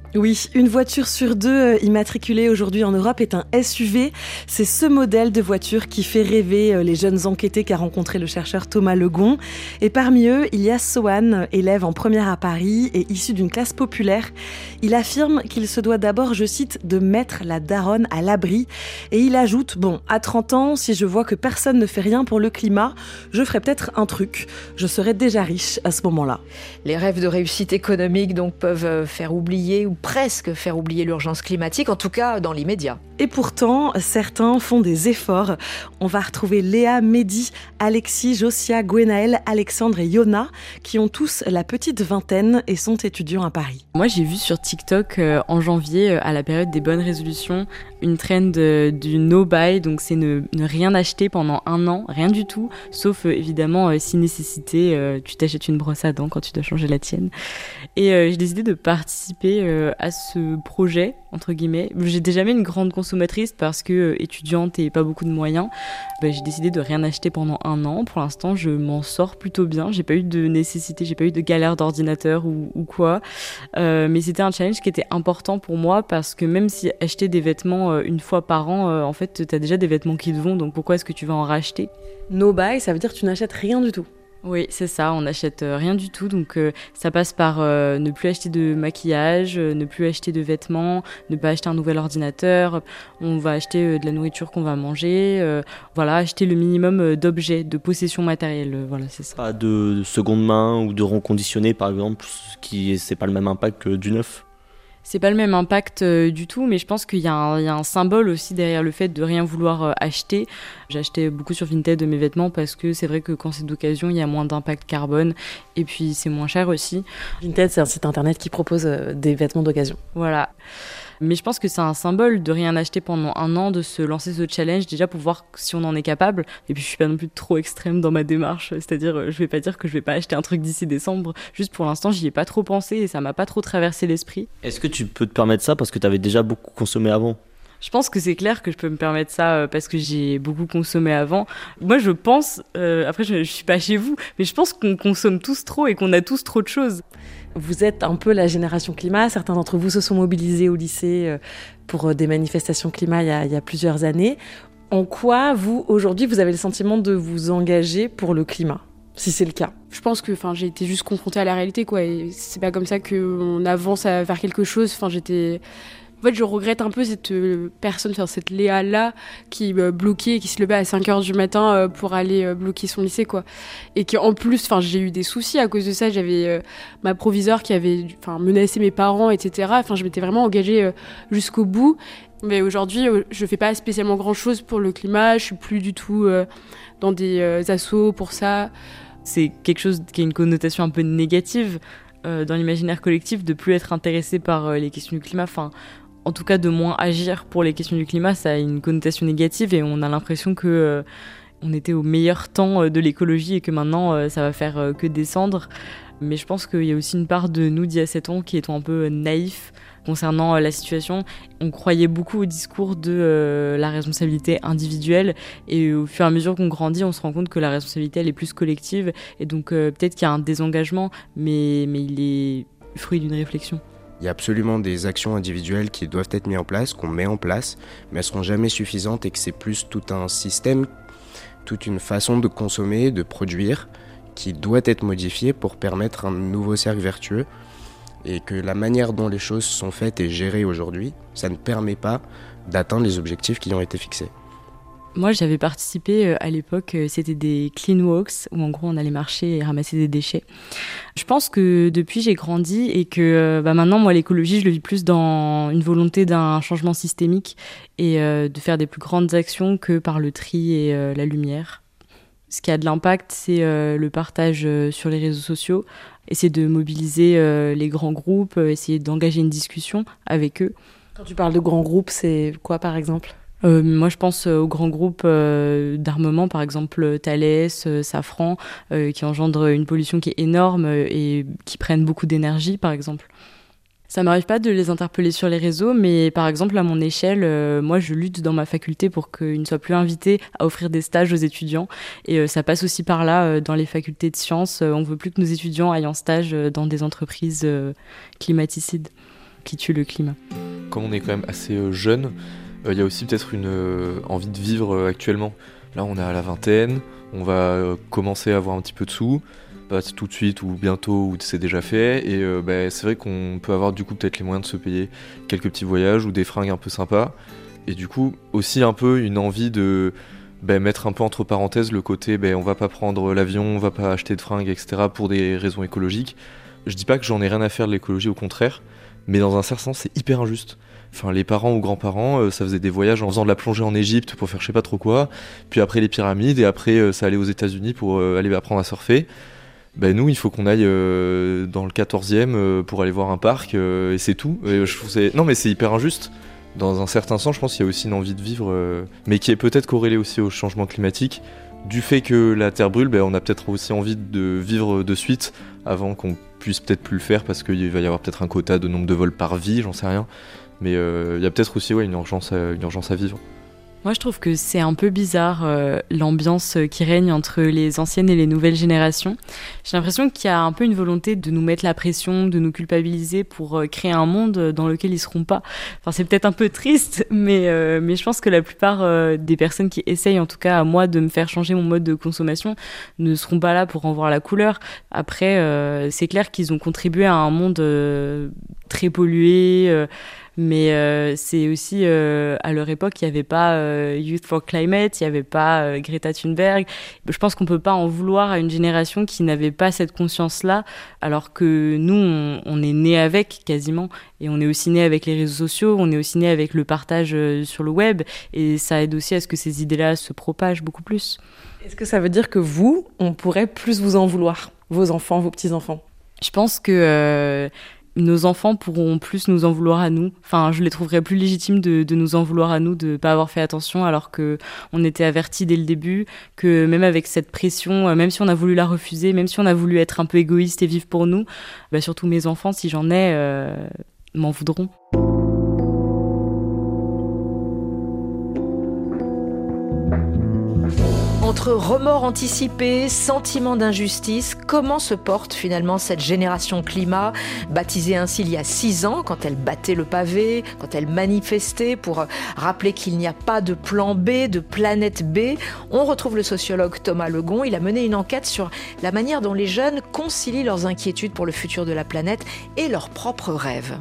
Oui, une voiture sur deux immatriculée aujourd'hui en Europe est un S U V. C'est ce modèle de voiture qui fait rêver les jeunes enquêtés qu'a rencontré le chercheur Thomas Legon. Et parmi eux, il y a Sohan, élève en première à Paris et issu d'une classe populaire. Il affirme qu'il se doit d'abord, je cite, de mettre la daronne à l'abri. Et il ajoute, bon, à trente ans, si je vois que personne ne fait rien pour le climat, je ferai peut-être un truc. Je serai déjà riche à ce moment-là. Les rêves de réussite économique donc peuvent faire oublier ou presque faire oublier l'urgence climatique, en tout cas dans l'immédiat. Et pourtant, certains font des efforts. On va retrouver Léa, Mehdi, Alexis, Josia, Gwenaël, Alexandre et Yona, qui ont tous la petite vingtaine et sont étudiants à Paris. Moi, j'ai vu sur TikTok euh, en janvier, euh, à la période des bonnes résolutions, une trend euh, du no-buy, donc c'est ne, ne rien acheter pendant un an, rien du tout, sauf euh, évidemment euh, si nécessité, euh, tu t'achètes une brosse à dents quand tu dois changer la tienne. Et euh, j'ai décidé de participer euh, à ce projet, entre guillemets. J'étais jamais une grande consommatrice parce que euh, étudiante et pas beaucoup de moyens. Bah, j'ai décidé de rien acheter pendant un an. Pour l'instant, je m'en sors plutôt bien. J'ai pas eu de nécessité, j'ai pas eu de galère d'ordinateur ou, ou quoi. Euh, mais c'était un challenge qui était important pour moi parce que même si acheter des vêtements euh, une fois par an, euh, en fait, t'as déjà des vêtements qui te vont, donc pourquoi est-ce que tu vas en racheter ? No buy, ça veut dire que tu n'achètes rien du tout. Oui, c'est ça, on n'achète rien du tout, donc euh, ça passe par euh, ne plus acheter de maquillage, euh, ne plus acheter de vêtements, ne pas acheter un nouvel ordinateur, on va acheter euh, de la nourriture qu'on va manger, euh, voilà, acheter le minimum d'objets, de possessions matérielles, euh, voilà, c'est ça. Pas de, de seconde main ou de reconditionné par exemple, qui c'est pas le même impact que du neuf. C'est pas le même impact euh, du tout, mais je pense qu'il y a, un, il y a un symbole aussi derrière le fait de rien vouloir euh, acheter. J'ai acheté beaucoup sur Vinted mes vêtements parce que c'est vrai que quand c'est d'occasion, il y a moins d'impact carbone et puis c'est moins cher aussi. Vinted, c'est un site internet qui propose euh, des vêtements d'occasion. Voilà. Mais je pense que c'est un symbole de rien acheter pendant un an, de se lancer ce challenge déjà pour voir si on en est capable. Et puis je suis pas non plus trop extrême dans ma démarche, c'est-à-dire je vais pas dire que je vais pas acheter un truc d'ici décembre. Juste pour l'instant, j'y ai pas trop pensé et ça m'a pas trop traversé l'esprit. Est-ce que tu peux te permettre ça parce que tu avais déjà beaucoup consommé avant ? Je pense que c'est clair que je peux me permettre ça parce que j'ai beaucoup consommé avant. Moi, je pense, euh, après je, je suis pas chez vous, mais je pense qu'on consomme tous trop et qu'on a tous trop de choses. Vous êtes un peu la génération climat. Certains d'entre vous se sont mobilisés au lycée pour des manifestations climat il y a, il y a plusieurs années. En quoi, vous, aujourd'hui, vous avez le sentiment de vous engager pour le climat, si c'est le cas ? Je pense que j'ai été juste confrontée à la réalité, quoi. Et c'est pas comme ça qu'on avance à faire quelque chose. Enfin, j'étais... En fait, je regrette un peu cette euh, personne, enfin, cette Léa-là, qui euh, bloquait, qui se levait à cinq heures du matin euh, pour aller euh, bloquer son lycée, quoi. Et qu'en plus, enfin, j'ai eu des soucis à cause de ça. J'avais euh, ma proviseure qui avait, enfin, menacé mes parents, et cetera. Enfin, je m'étais vraiment engagée euh, jusqu'au bout. Mais aujourd'hui, euh, je fais pas spécialement grand-chose pour le climat. Je suis plus du tout euh, dans des euh, assos pour ça. C'est quelque chose qui a une connotation un peu négative euh, dans l'imaginaire collectif, de plus être intéressé par euh, les questions du climat. Enfin, en tout cas de moins agir pour les questions du climat, ça a une connotation négative et on a l'impression que euh, on était au meilleur temps de l'écologie et que maintenant euh, ça va faire euh, que descendre. Mais je pense qu'il y a aussi une part de nous d'il y a sept ans qui étant un peu naïfs concernant euh, la situation. On croyait beaucoup au discours de euh, la responsabilité individuelle et au fur et à mesure qu'on grandit, on se rend compte que la responsabilité elle est plus collective et donc euh, peut-être qu'il y a un désengagement, mais, mais il est fruit d'une réflexion. Il y a absolument des actions individuelles qui doivent être mises en place, qu'on met en place, mais elles ne seront jamais suffisantes et que c'est plus tout un système, toute une façon de consommer, de produire, qui doit être modifiée pour permettre un nouveau cercle vertueux. Et que la manière dont les choses sont faites et gérées aujourd'hui, ça ne permet pas d'atteindre les objectifs qui ont été fixés. Moi, j'avais participé à l'époque, c'était des clean walks, où en gros on allait marcher et ramasser des déchets. Je pense que depuis j'ai grandi et que bah, maintenant, moi, l'écologie, je le vis plus dans une volonté d'un changement systémique et euh, de faire des plus grandes actions que par le tri et euh, la lumière. Ce qui a de l'impact, c'est euh, le partage euh, sur les réseaux sociaux, essayer de mobiliser euh, les grands groupes, euh, essayer d'engager une discussion avec eux. Quand tu parles de grands groupes, c'est quoi par exemple ? Euh, moi, je pense aux grands groupes euh, d'armement, par exemple Thales, euh, Safran, euh, qui engendrent une pollution qui est énorme euh, et qui prennent beaucoup d'énergie, par exemple. Ça m'arrive pas de les interpeller sur les réseaux, mais par exemple, à mon échelle, euh, moi, je lutte dans ma faculté pour qu'ils ne soient plus invités à offrir des stages aux étudiants. Et euh, ça passe aussi par là, euh, dans les facultés de sciences. Euh, on veut plus que nos étudiants aillent en stage euh, dans des entreprises euh, climaticides. qui tue le climat. Comme on est quand même assez euh, jeune, il euh, y a aussi peut-être une euh, envie de vivre euh, actuellement. Là, on est à la vingtaine, on va euh, commencer à avoir un petit peu de sous, pas tout de suite ou bientôt ou c'est déjà fait. Et euh, bah, c'est vrai qu'on peut avoir du coup peut-être les moyens de se payer quelques petits voyages ou des fringues un peu sympas. Et du coup, aussi un peu une envie de bah, mettre un peu entre parenthèses le côté bah, on va pas prendre l'avion, on va pas acheter de fringues, et cetera pour des raisons écologiques. Je dis pas que j'en ai rien à faire de l'écologie, au contraire, mais dans un certain sens, c'est hyper injuste. Enfin, les parents ou grands-parents, euh, ça faisait des voyages en faisant de la plongée en Égypte pour faire je sais pas trop quoi, puis après les pyramides, et après euh, ça allait aux États-Unis pour euh, aller apprendre à surfer. Ben nous, il faut qu'on aille euh, dans le quatorzième euh, pour aller voir un parc, euh, et c'est tout. Et je trouve c'est... Non, mais c'est hyper injuste. Dans un certain sens, je pense qu'il y a aussi une envie de vivre, euh, mais qui est peut-être corrélée aussi au changement climatique. Du fait que la Terre brûle, ben, on a peut-être aussi envie de vivre de suite avant qu'on puisse peut-être plus le faire parce qu'il va y avoir peut-être un quota de nombre de vols par vie, j'en sais rien. Mais il euh, y a peut-être aussi ouais, une, urgence à, une urgence à vivre. Moi, je trouve que c'est un peu bizarre euh, l'ambiance qui règne entre les anciennes et les nouvelles générations. J'ai l'impression qu'il y a un peu une volonté de nous mettre la pression, de nous culpabiliser pour euh, créer un monde dans lequel ils seront pas. Enfin, c'est peut-être un peu triste, mais euh, mais je pense que la plupart euh, des personnes qui essayent, en tout cas à moi, de me faire changer mon mode de consommation, ne seront pas là pour en voir la couleur. Après, euh, c'est clair qu'ils ont contribué à un monde euh, très pollué. Euh, Mais euh, c'est aussi, euh, à leur époque, il n'y avait pas euh, Youth for Climate, il n'y avait pas euh, Greta Thunberg. Je pense qu'on ne peut pas en vouloir à une génération qui n'avait pas cette conscience-là, alors que nous, on, on est nés avec quasiment. Et on est aussi nés avec les réseaux sociaux, on est aussi nés avec le partage euh, sur le web. Et ça aide aussi à ce que ces idées-là se propagent beaucoup plus. Est-ce que ça veut dire que vous, on pourrait plus vous en vouloir, vos enfants, vos petits-enfants ? Je pense que... Euh, nos enfants pourront plus nous en vouloir à nous. Enfin, je les trouverais plus légitimes de, de nous en vouloir à nous, de ne pas avoir fait attention alors qu'on était avertis dès le début, que même avec cette pression, même si on a voulu la refuser, même si on a voulu être un peu égoïste et vivre pour nous, bah surtout mes enfants, si j'en ai, euh, m'en voudront. Entre remords anticipés, sentiment d'injustice, comment se porte finalement cette génération climat, baptisée ainsi il y a six ans, quand elle battait le pavé, quand elle manifestait pour rappeler qu'il n'y a pas de plan B, de planète B. On retrouve le sociologue Thomas Legon. Il a mené une enquête sur la manière dont les jeunes concilient leurs inquiétudes pour le futur de la planète et leurs propres rêves.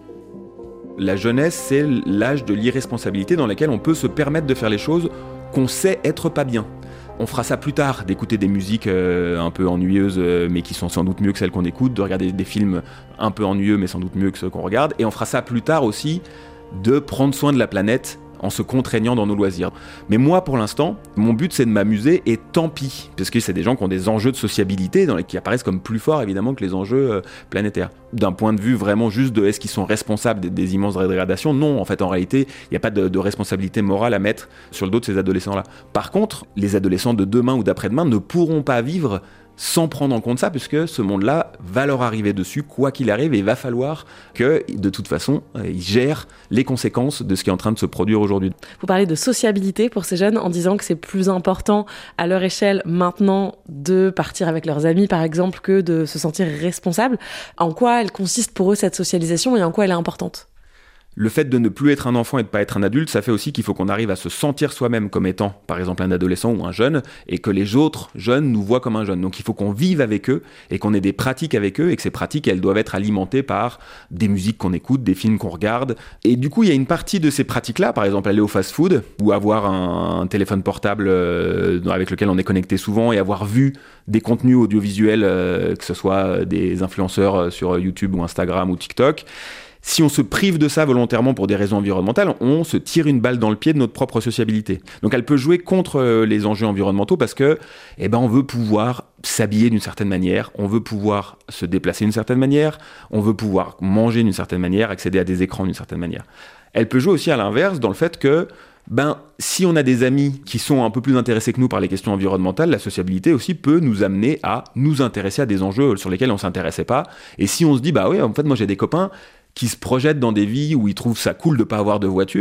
La jeunesse, c'est l'âge de l'irresponsabilité dans lequel on peut se permettre de faire les choses qu'on sait être pas bien. On fera ça plus tard, d'écouter des musiques euh, un peu ennuyeuses, euh, mais qui sont sans doute mieux que celles qu'on écoute, de regarder des films un peu ennuyeux, mais sans doute mieux que ceux qu'on regarde. Et on fera ça plus tard aussi, de prendre soin de la planète en se contraignant dans nos loisirs. Mais moi, pour l'instant, mon but, c'est de m'amuser, et tant pis, parce que c'est des gens qui ont des enjeux de sociabilité dans les, qui apparaissent comme plus forts, évidemment, que les enjeux euh, planétaires. D'un point de vue vraiment juste de est-ce qu'ils sont responsables des, des immenses dégradations ? Non, en fait, en réalité, il n'y a pas de, de responsabilité morale à mettre sur le dos de ces adolescents-là. Par contre, les adolescents de demain ou d'après-demain ne pourront pas vivre sans prendre en compte ça, puisque ce monde-là va leur arriver dessus, quoi qu'il arrive, et il va falloir que, de toute façon, ils gèrent les conséquences de ce qui est en train de se produire aujourd'hui. Vous parlez de sociabilité pour ces jeunes en disant que c'est plus important à leur échelle maintenant de partir avec leurs amis, par exemple, que de se sentir responsable. En quoi elle consiste pour eux, cette socialisation, et en quoi elle est importante ? Le fait de ne plus être un enfant et de ne pas être un adulte, ça fait aussi qu'il faut qu'on arrive à se sentir soi-même comme étant, par exemple, un adolescent ou un jeune, et que les autres jeunes nous voient comme un jeune. Donc il faut qu'on vive avec eux, et qu'on ait des pratiques avec eux, et que ces pratiques, elles doivent être alimentées par des musiques qu'on écoute, des films qu'on regarde. Et du coup, il y a une partie de ces pratiques-là, par exemple aller au fast-food, ou avoir un, un téléphone portable euh, avec lequel on est connecté souvent, et avoir vu des contenus audiovisuels, euh, que ce soit des influenceurs sur YouTube ou Instagram ou TikTok. Si on se prive de ça volontairement pour des raisons environnementales, on se tire une balle dans le pied de notre propre sociabilité. Donc elle peut jouer contre les enjeux environnementaux parce que, eh ben, on veut pouvoir s'habiller d'une certaine manière, on veut pouvoir se déplacer d'une certaine manière, on veut pouvoir manger d'une certaine manière, accéder à des écrans d'une certaine manière. Elle peut jouer aussi à l'inverse dans le fait que, ben, si on a des amis qui sont un peu plus intéressés que nous par les questions environnementales, la sociabilité aussi peut nous amener à nous intéresser à des enjeux sur lesquels on ne s'intéressait pas. Et si on se dit, bah oui, en fait, moi j'ai des copains qui se projettent dans des vies où ils trouvent ça cool de pas avoir de voiture,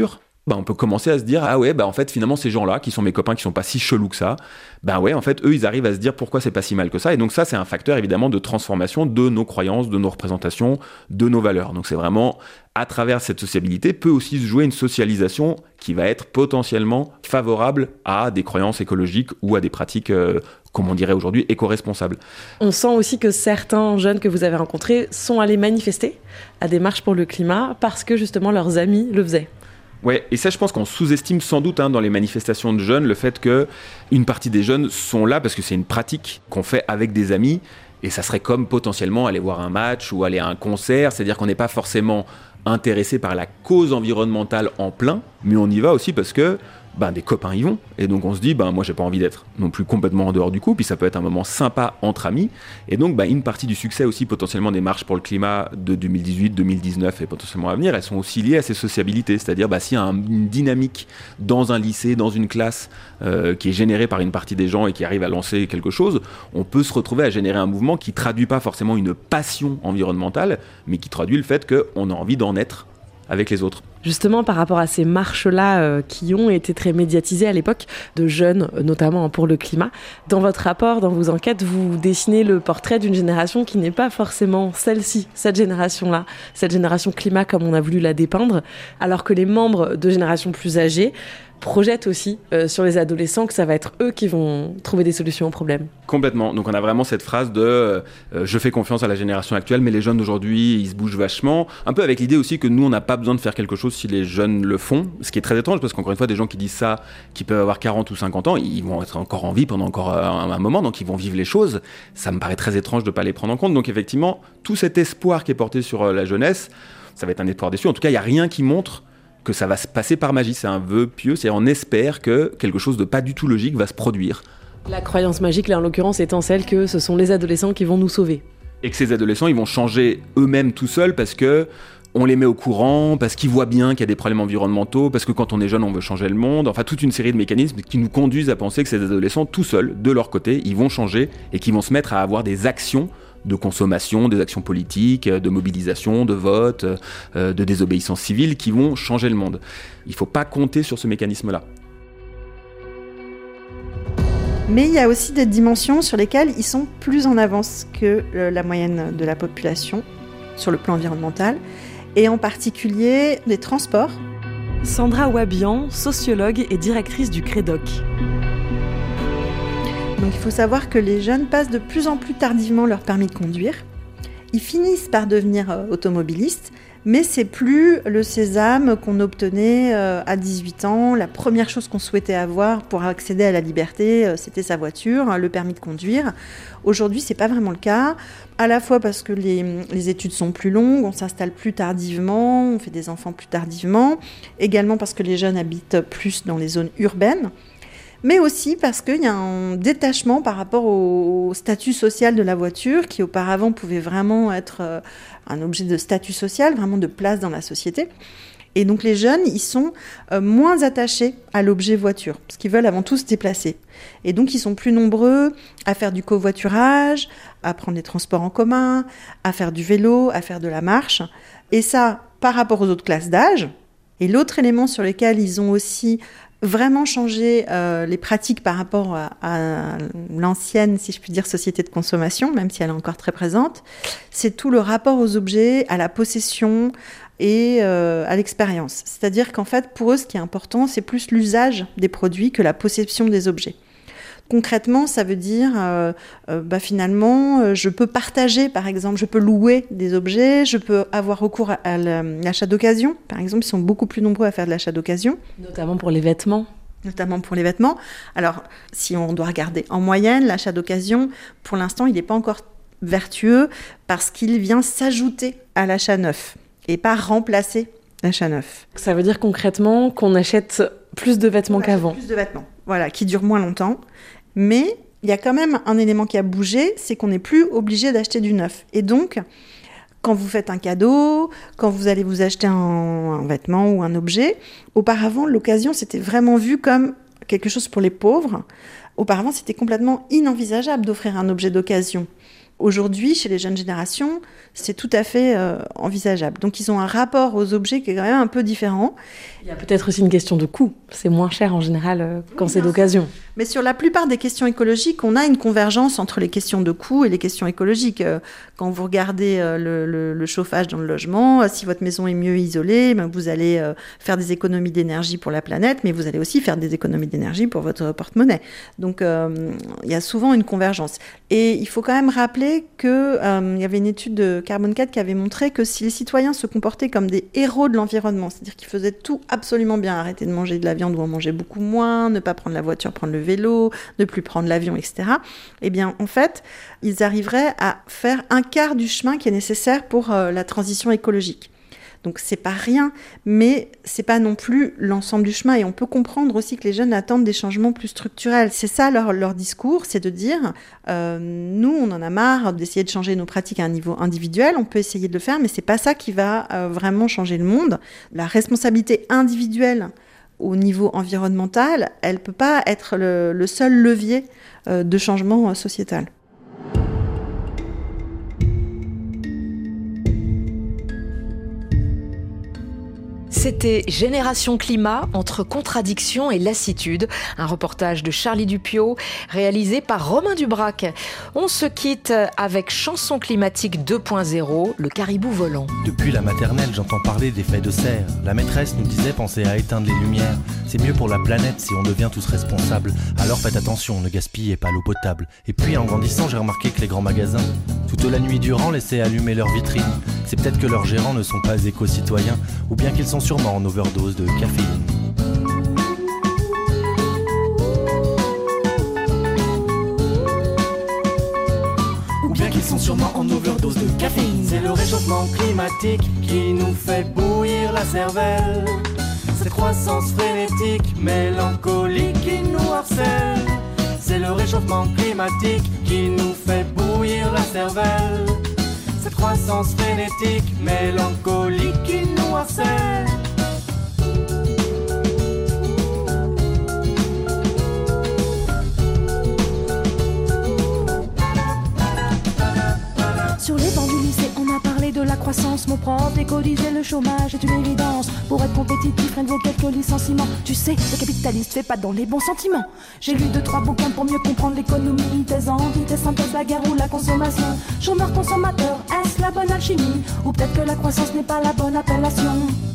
bah, on peut commencer à se dire ah ouais bah en fait finalement ces gens-là qui sont mes copains qui sont pas si chelous que ça, bah ouais en fait eux ils arrivent à se dire pourquoi c'est pas si mal que ça, et donc ça c'est un facteur évidemment de transformation de nos croyances, de nos représentations, de nos valeurs. Donc c'est vraiment à travers cette sociabilité peut aussi se jouer une socialisation qui va être potentiellement favorable à des croyances écologiques ou à des pratiques euh, comme on dirait aujourd'hui éco-responsables. On sent aussi que certains jeunes que vous avez rencontrés sont allés manifester à des marches pour le climat parce que justement leurs amis le faisaient. Ouais, et ça je pense qu'on sous-estime sans doute hein, dans les manifestations de jeunes le fait que une partie des jeunes sont là parce que c'est une pratique qu'on fait avec des amis, et ça serait comme potentiellement aller voir un match ou aller à un concert, c'est-à-dire qu'on n'est pas forcément intéressé par la cause environnementale en plein, mais on y va aussi parce que ben, des copains y vont, et donc on se dit ben, moi j'ai pas envie d'être non plus complètement en dehors du coup, puis ça peut être un moment sympa entre amis, et donc ben, une partie du succès aussi potentiellement des marches pour le climat de deux mille dix-huit, deux mille dix-neuf et potentiellement à venir, elles sont aussi liées à ces sociabilités, c'est-à-dire ben, s'il y a un, une dynamique dans un lycée, dans une classe euh, qui est générée par une partie des gens et qui arrive à lancer quelque chose, on peut se retrouver à générer un mouvement qui traduit pas forcément une passion environnementale, mais qui traduit le fait qu'on a envie d'en être avec les autres. Justement, par rapport à ces marches-là euh, qui ont été très médiatisées à l'époque, de jeunes, notamment pour le climat, dans votre rapport, dans vos enquêtes, vous dessinez le portrait d'une génération qui n'est pas forcément celle-ci, cette génération-là, cette génération climat comme on a voulu la dépeindre, alors que les membres de générations plus âgées projettent aussi euh, sur les adolescents que ça va être eux qui vont trouver des solutions aux problèmes. Complètement. Donc on a vraiment cette phrase de euh, je fais confiance à la génération actuelle, mais les jeunes d'aujourd'hui, ils se bougent vachement. Un peu avec l'idée aussi que nous, on n'a pas besoin de faire quelque chose si les jeunes le font. Ce qui est très étrange parce qu'encore une fois, des gens qui disent ça, qui peuvent avoir quarante ou cinquante ans, ils vont être encore en vie pendant encore un, un moment, donc ils vont vivre les choses. Ça me paraît très étrange de ne pas les prendre en compte. Donc effectivement, tout cet espoir qui est porté sur la jeunesse, ça va être un espoir déçu. En tout cas, il n'y a rien qui montre que ça va se passer par magie. C'est un vœu pieux, c'est on espère que quelque chose de pas du tout logique va se produire. La croyance magique, là en l'occurrence, étant celle que ce sont les adolescents qui vont nous sauver. Et que ces adolescents, ils vont changer eux-mêmes tout seuls parce que on les met au courant, parce qu'ils voient bien qu'il y a des problèmes environnementaux, parce que quand on est jeune, on veut changer le monde. Enfin, toute une série de mécanismes qui nous conduisent à penser que ces adolescents, tout seuls, de leur côté, ils vont changer et qu'ils vont se mettre à avoir des actions de consommation, des actions politiques, de mobilisation, de vote, euh, de désobéissance civile qui vont changer le monde. Il ne faut pas compter sur ce mécanisme-là. Mais il y a aussi des dimensions sur lesquelles ils sont plus en avance que la moyenne de la population sur le plan environnemental, et en particulier les transports. Sandra Wabian, sociologue et directrice du Crédoc. Donc il faut savoir que les jeunes passent de plus en plus tardivement leur permis de conduire. Ils finissent par devenir euh, automobilistes, mais c'est plus le sésame qu'on obtenait euh, à dix-huit ans. La première chose qu'on souhaitait avoir pour accéder à la liberté, euh, c'était sa voiture, hein, le permis de conduire. Aujourd'hui, c'est pas vraiment le cas, à la fois parce que les, les études sont plus longues, on s'installe plus tardivement, on fait des enfants plus tardivement, également parce que les jeunes habitent plus dans les zones urbaines, mais aussi parce qu'il y a un détachement par rapport au statut social de la voiture, qui auparavant pouvait vraiment être un objet de statut social, vraiment de place dans la société. Et donc les jeunes, ils sont moins attachés à l'objet voiture, parce qu'ils veulent avant tout se déplacer. Et donc ils sont plus nombreux à faire du covoiturage, à prendre les transports en commun, à faire du vélo, à faire de la marche. Et ça, par rapport aux autres classes d'âge. Et l'autre élément sur lequel ils ont aussi vraiment changer euh, les pratiques par rapport à, à l'ancienne, si je puis dire, société de consommation, même si elle est encore très présente, c'est tout le rapport aux objets, à la possession et euh, à l'expérience. C'est-à-dire qu'en fait, pour eux, ce qui est important, c'est plus l'usage des produits que la possession des objets. Concrètement, ça veut dire, euh, euh, bah finalement, euh, je peux partager, par exemple, je peux louer des objets, je peux avoir recours à, à l'achat d'occasion. Par exemple, ils sont beaucoup plus nombreux à faire de l'achat d'occasion. Notamment pour les vêtements. Notamment pour les vêtements. Alors, si on doit regarder en moyenne, l'achat d'occasion, pour l'instant, il n'est pas encore vertueux parce qu'il vient s'ajouter à l'achat neuf et pas remplacer l'achat neuf. Ça veut dire concrètement qu'on achète plus de vêtements qu'avant. Plus de vêtements, voilà, qui durent moins longtemps. Mais il y a quand même un élément qui a bougé, c'est qu'on n'est plus obligé d'acheter du neuf. Et donc, quand vous faites un cadeau, quand vous allez vous acheter un, un vêtement ou un objet, auparavant, l'occasion, c'était vraiment vu comme quelque chose pour les pauvres. Auparavant, c'était complètement inenvisageable d'offrir un objet d'occasion. Aujourd'hui, chez les jeunes générations, c'est tout à fait euh, envisageable. Donc ils ont un rapport aux objets qui est quand même un peu différent. Il y a peut-être aussi une question de coût. C'est moins cher en général euh, quand oui, c'est d'occasion. Mais sur la plupart des questions écologiques, on a une convergence entre les questions de coût et les questions écologiques. Euh, quand vous regardez euh, le, le, le chauffage dans le logement, euh, si votre maison est mieux isolée, ben, vous allez euh, faire des économies d'énergie pour la planète, mais vous allez aussi faire des économies d'énergie pour votre porte-monnaie. Donc euh, il y a souvent une convergence. Et il faut quand même rappeler qu'il euh, y avait une étude de Carbone quatre qui avait montré que si les citoyens se comportaient comme des héros de l'environnement, c'est-à-dire qu'ils faisaient tout absolument bien, arrêter de manger de la viande ou en manger beaucoup moins, ne pas prendre la voiture, prendre le vélo, ne plus prendre l'avion, et cetera, eh bien, en fait, ils arriveraient à faire un quart du chemin qui est nécessaire pour euh, la transition écologique. Donc, c'est pas rien, mais c'est pas non plus l'ensemble du chemin. Et on peut comprendre aussi que les jeunes attendent des changements plus structurels. C'est ça leur, leur discours, c'est de dire, euh, nous, on en a marre d'essayer de changer nos pratiques à un niveau individuel. On peut essayer de le faire, mais c'est pas ça qui va euh, vraiment changer le monde. La responsabilité individuelle au niveau environnemental, elle peut pas être le, le seul levier euh, de changement euh, sociétal. C'était Génération Climat, entre contradiction et lassitude, un reportage de Charlie Dupiot, réalisé par Romain Dubrac. On se quitte avec Chanson climatique deux point zéro, le caribou volant. Depuis la maternelle, j'entends parler d'effets de serre. La maîtresse nous disait pensez à éteindre les lumières. C'est mieux pour la planète si on devient tous responsables. Alors faites attention, ne gaspillez pas l'eau potable. Et puis en grandissant, j'ai remarqué que les grands magasins, toute la nuit durant, laissaient allumer leurs vitrines. C'est peut-être que leurs gérants ne sont pas éco-citoyens, ou bien qu'ils sont sûrement en overdose de caféine. Ou bien qu'ils sont sûrement en overdose de caféine. C'est le réchauffement climatique qui nous fait bouillir la cervelle. Cette croissance frénétique, mélancolique qui nous harcèle. C'est le réchauffement climatique qui nous fait bouillir la cervelle. Cette croissance frénétique, mélancolique qui nous harcèle. Sur les bancs du lycée, on a parlé de la croissance. Mon prof d'éco disait le chômage est une évidence. Pour être compétitif, rien ne vaut quelques licenciements. Tu sais, le capitaliste fait pas dans les bons sentiments. J'ai lu deux, trois bouquins pour mieux comprendre l'économie. Thèse, antithèse, synthèse, la guerre ou la consommation. Chômeur, consommateur, est-ce la bonne alchimie? Ou peut-être que la croissance n'est pas la bonne appellation?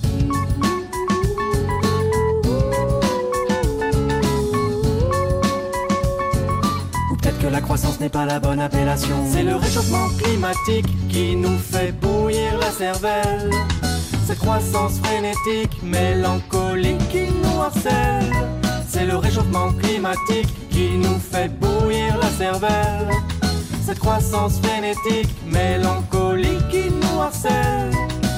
Que la croissance n'est pas la bonne appellation. C'est le réchauffement climatique qui nous fait bouillir la cervelle. Cette croissance frénétique, mélancolique qui nous harcèle. C'est le réchauffement climatique qui nous fait bouillir la cervelle. Cette croissance frénétique, mélancolique qui nous harcèle.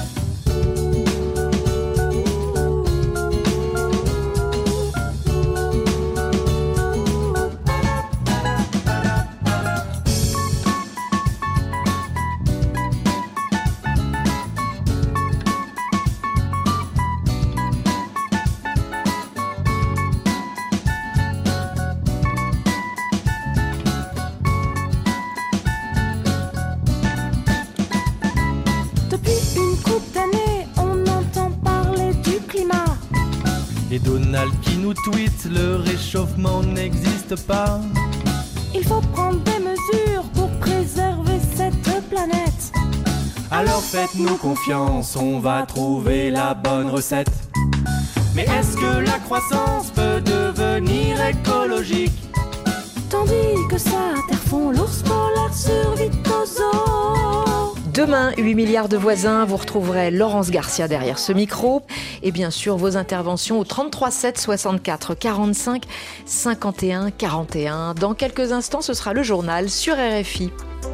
Et Donald qui nous tweet, le réchauffement n'existe pas. Il faut prendre des mesures pour préserver cette planète. Alors faites-nous confiance, on va trouver la bonne recette. Mais est-ce que la croissance peut devenir écologique? Tandis que ça terre-fond, l'ours polaire survit aux zoo. Demain, huit milliards de voisins, vous retrouverez Laurence Garcia derrière ce micro. Et bien sûr, vos interventions au trente-trois sept soixante-quatre quarante-cinq cinquante et un quarante et un. Dans quelques instants, ce sera le journal sur R F I.